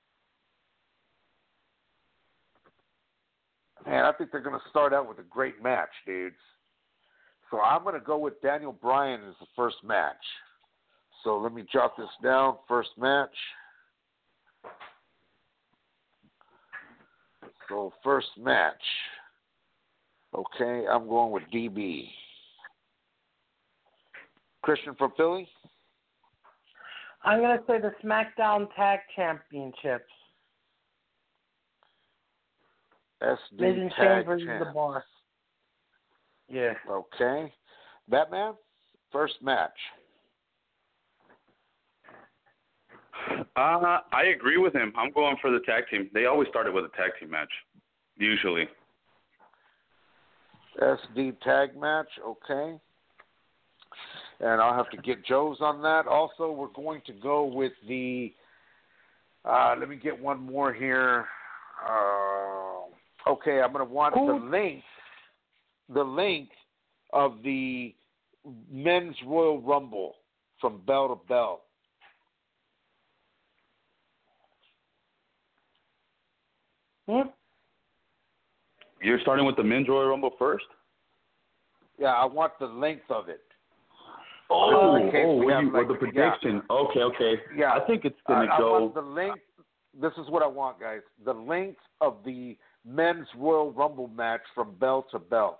Man, I think they're going to start out with a great match, dudes. So I'm going to go with Daniel Bryan as the first match. So let me jot this down. First match. So first match. Okay, I'm going with DB. Christian from Philly? I'm going to say the SmackDown Tag Championships. SD Miz Tag versus Champs. the Bar. Yeah. Okay. Batman, first match. I agree with him. I'm going for the tag team. They always started with a tag team match, usually. SD tag match, okay. And I'll have to get Joe's on that. Also, we're going to go with the, let me get one more here. Okay, I'm going to want the link of the men's Royal Rumble from bell to bell. You're starting with the men's Royal Rumble first? Yeah, I want the length of it. The prediction. Yeah. Okay. Yeah. I think it's going to I go. want the length. This is what I want, guys. The length of the men's Royal Rumble match from bell to bell.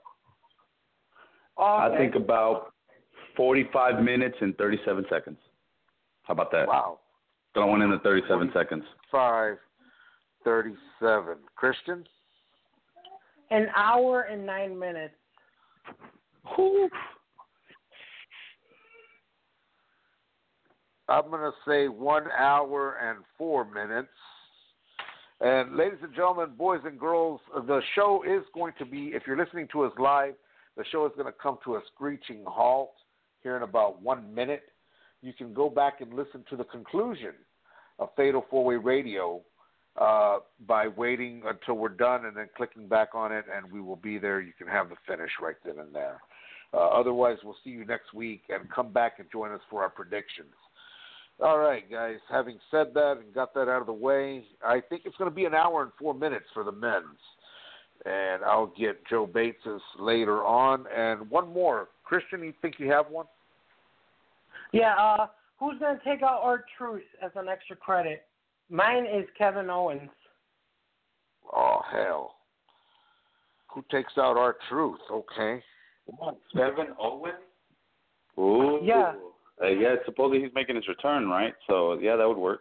I think about 45 minutes and 37 seconds. How about that? Wow. Going in the 37 seconds. 5:37. Christian? An hour and 9 minutes. Whew. I'm going to say 1 hour and 4 minutes. And ladies and gentlemen, boys and girls, the show is going to be, if you're listening to us live, the show is going to come to a screeching halt here in about 1 minute. You can go back and listen to the conclusion of Fatal 4-Way Radio by waiting until we're done and then clicking back on it, and we will be there. You can have the finish right then and there. Otherwise, we'll see you next week, and come back and join us for our predictions. All right, guys, having said that and got that out of the way, I think it's going to be an hour and 4 minutes for the men's. And I'll get Joe Bates's later on. And one more. Christian, you think you have one? Yeah, who's going to take out R-Truth as an extra credit? Mine is Kevin Owens. Oh, hell. Who takes out R-Truth? Okay. Come on, Kevin Owens? Ooh. Yeah. Yeah, supposedly he's making his return, right? So, yeah, that would work.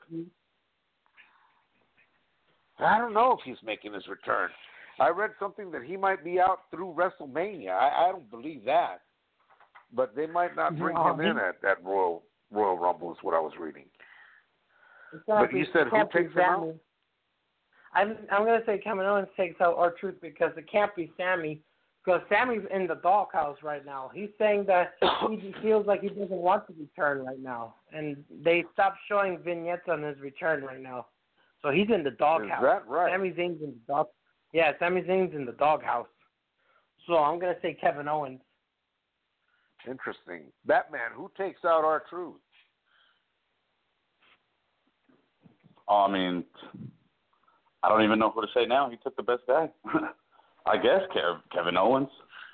I don't know if he's making his return. I read something that he might be out through WrestleMania. I don't believe that. But they might not bring him in at that Royal Rumble is what I was reading. But you said who takes him out? I'm going to say Kevin Owens takes out R-Truth because it can't be Sammy. Because Sammy's in the doghouse right now. He's saying that he feels like he doesn't want to return right now. And they stopped showing vignettes on his return right now. So he's in the doghouse. Is that right? Sami Zayn's in the dog. Yeah, Sami Zayn's in the doghouse. So I'm going to say Kevin Owens. Interesting. Batman, who takes out I don't even know who to say now. He took the best guy. I guess Kevin Owens.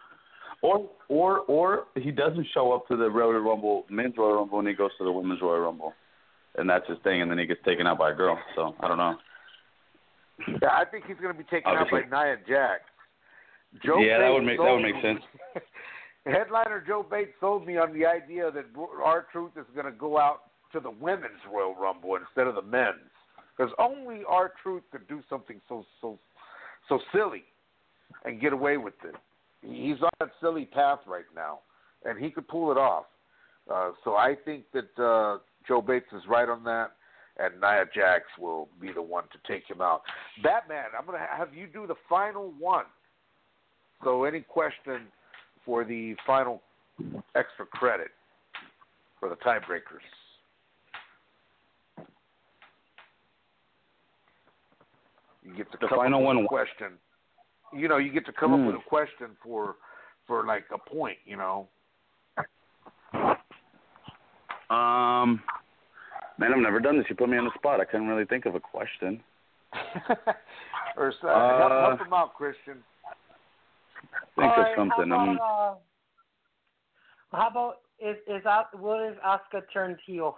Or he doesn't show up to the Royal Rumble, men's Royal Rumble, and he goes to the women's Royal Rumble. And that's his thing, and then he gets taken out by a girl. So, I don't know. Yeah, I think he's going to be taken out by Nia Jax. That would make sense. Headliner Joe Bates sold me on the idea that R-Truth is going to go out to the women's Royal Rumble instead of the men's. Because only R-Truth could do something so silly and get away with it. He's on that silly path right now, and he could pull it off. So I think that Joe Bates is right on that, and Nia Jax will be the one to take him out. Batman, I'm going to have you do the final one. So any question for the final extra credit for the tiebreakers? You get to come up with a question. You know, you get to come up with a question for like a point, you know. Man, I've never done this. You put me on the spot. I couldn't really think of a question. Or help him out, Christian. Think of something. How about will Asuka turn heel?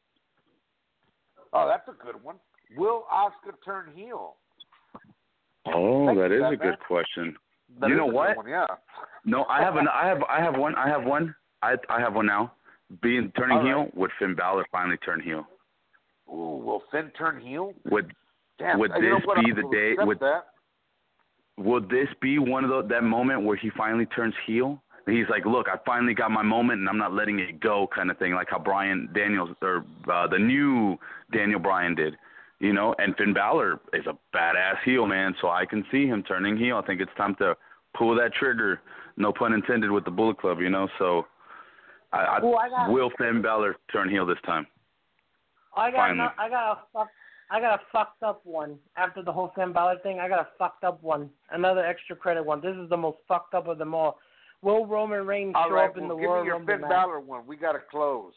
Oh, that's a good one. Will Asuka turn heel? Oh, that is a good question. You know what? One, yeah. No, I have one. I have one now. Turning heel. Would Finn Balor finally turn heel? Ooh, will Finn turn heel? Would this be the day? Would this be one of that moment where he finally turns heel? And he's like, look, I finally got my moment, and I'm not letting it go, kind of thing, like how Bryan Daniels or the new Daniel Bryan did, you know. And Finn Balor is a badass heel, man. So I can see him turning heel. I think it's time to pull that trigger. No pun intended with the Bullet Club, you know. So will Finn Balor turn heel this time? I got a fucked up one. After the whole Finn Balor thing, I got a fucked up one. Another extra credit one. This is the most fucked up of them all. Will Roman Reigns show up in the Royal Rumble match? Give me your Finn Balor one. We got to close.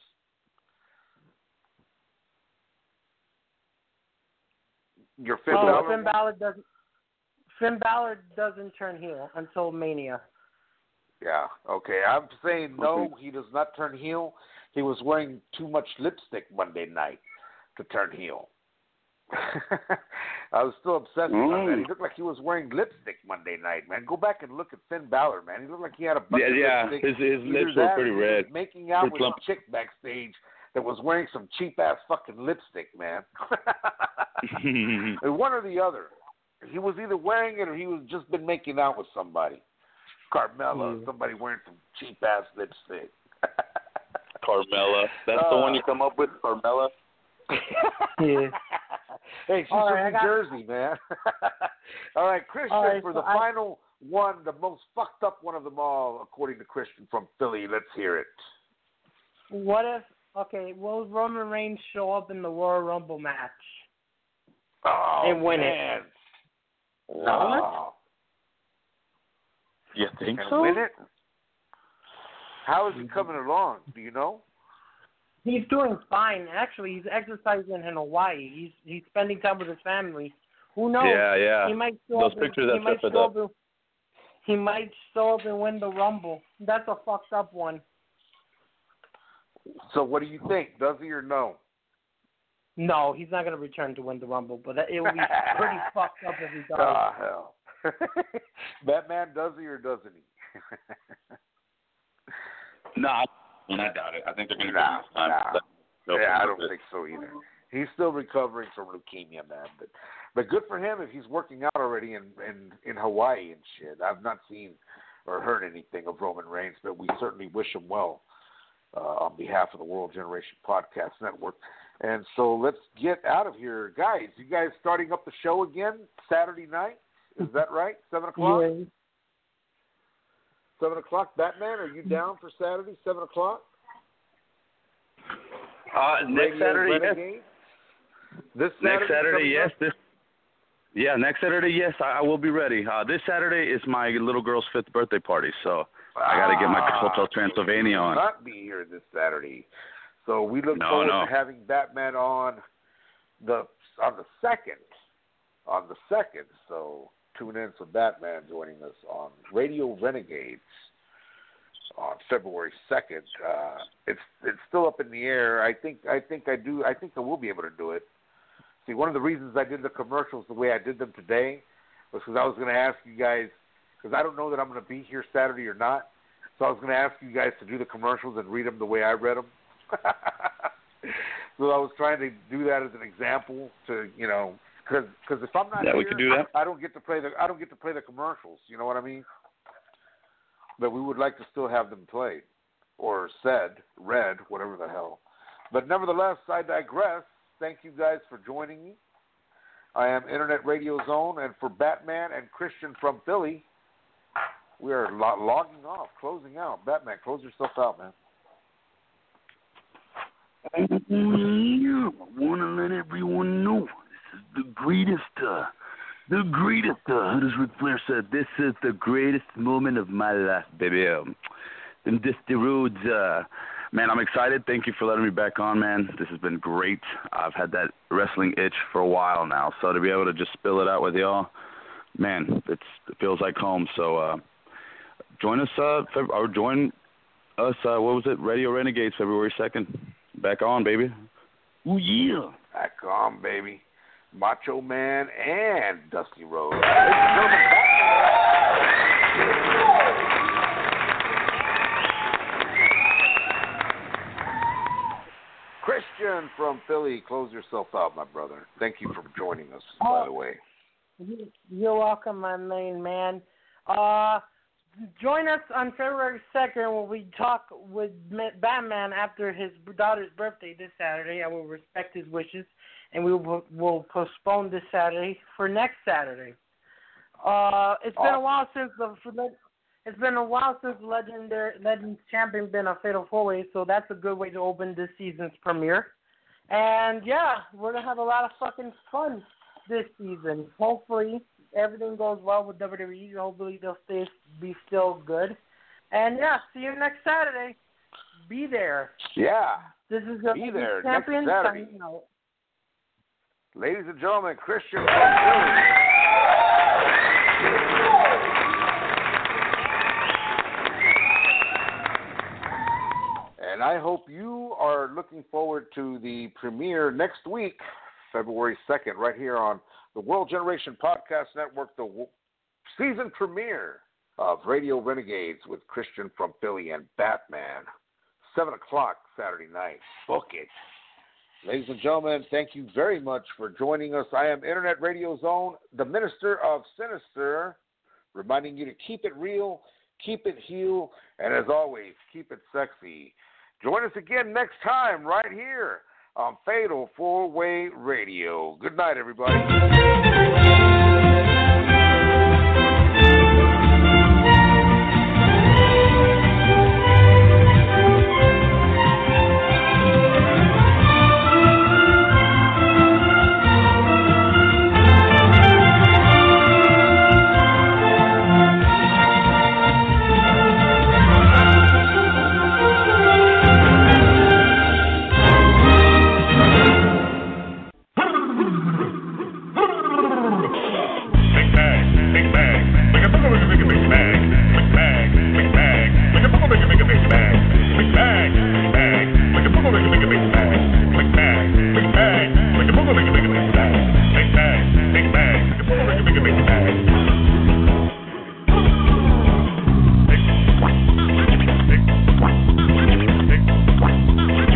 Your Finn Balor. Finn Balor doesn't turn heel until Mania. Yeah. Okay. I'm saying no. He does not turn heel. He was wearing too much lipstick Monday night to turn heel. I was still obsessed with that. He looked like he was wearing lipstick Monday night, man. Go back and look at Finn Balor, man. He looked like he had a bunch of lipstick. His lips were pretty red. He was making out with a chick backstage that was wearing some cheap-ass fucking lipstick, man. One or the other. He was either wearing it or he was just been making out with somebody. Carmella, somebody wearing some cheap-ass lipstick. Carmella. That's the one you come up with, Carmella? Yeah. Hey, she's from New Jersey, man. All right, Christian, for the final one, the most fucked up one of them all, according to Christian from Philly. Let's hear it. Will Roman Reigns show up in the Royal Rumble match? And win it? No. You think so? Win it? How is he coming along? Do you know? He's doing fine. Actually, he's exercising in Hawaii. He's spending time with his family. Who knows? Yeah. He might show Those up pictures he might show up and win the Rumble. That's a fucked up one. So what do you think? Does he or no? No, he's not going to return to win the Rumble, but it will be pretty fucked up if he does. Oh, hell. Batman, does he or doesn't he? No, I doubt it. I think they're going to do this time. I don't think so either. He's still recovering from leukemia, man. But good for him if he's working out already in Hawaii and shit. I've not seen or heard anything of Roman Reigns, but we certainly wish him well on behalf of the World Generation Podcast Network. And so let's get out of here. Guys, you guys starting up the show again Saturday night? Is that right? 7 o'clock? Yeah. 7 o'clock. Batman, are you down for Saturday, 7 o'clock? Next Saturday, yes. This Saturday? Next Saturday, yes. Next Saturday, yes, I will be ready. This Saturday is my little girl's 5th birthday party, so I got to get my Hotel Transylvania on. Will not be here this Saturday. So we look forward to having Batman on the 2nd on the 2nd. So tune in for Batman joining us on Radio Renegades on February 2nd. It's still up in the air. I think I will be able to do it. See, one of the reasons I did the commercials the way I did them today was because I was going to ask you guys, because I don't know that I'm going to be here Saturday or not, so I was going to ask you guys to do the commercials and read them the way I read them. So I was trying to do that as an example to, because if I'm not here, we could do that. I don't get to play the commercials. You know what I mean? But we would like to still have them played or read, whatever the hell. But nevertheless, I digress. Thank you guys for joining me. I am Internet Radio Zone, and for Batman and Christian from Philly, we are logging off, closing out. Batman, close yourself out, man. I want to let everyone know this is the greatest, as Ric Flair said, this is the greatest moment of my life, baby. Them Dusty Rhodes, man, I'm excited. Thank you for letting me back on, man. This has been great. I've had that wrestling itch for a while now, so to be able to just spill it out with y'all, man, it feels like home. So join us, Radio Renegades, February 2nd. Back on, baby. Ooh, yeah. Back on, baby. Macho Man and Dusty Rhodes. Christian from Philly, close yourself out, my brother. Thank you for joining us, by the way. You're welcome, my main man. Join us on February 2nd when we talk with Batman after his daughter's birthday this Saturday. I will respect his wishes, and we will postpone this Saturday for next Saturday. It's been a while since the Legends Champion been a Fatal 4-Way, so that's a good way to open this season's premiere. And yeah, we're gonna have a lot of fucking fun this season. Hopefully everything goes well with WWE. Hopefully they'll be still good. And yeah, see you next Saturday. Be there. Yeah. This is the Be there champion next Saturday. signing out. Ladies and gentlemen, Christian from Philly. And I hope you are looking forward to the premiere next week, February 2nd, right here on the World Generation Podcast Network, the season premiere of Radio Renegades with Christian from Philly and Batman, 7 o'clock Saturday night. Book it. Ladies and gentlemen, thank you very much for joining us. I am Internet Radio Zone, the Minister of Sinister, reminding you to keep it real, keep it heel, and as always, keep it sexy. Join us again next time right here on Fatal 4-Way Radio. Good night, everybody.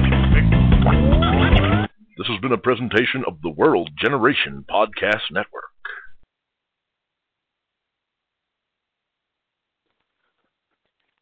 Presentation of the World Generation Podcast Network.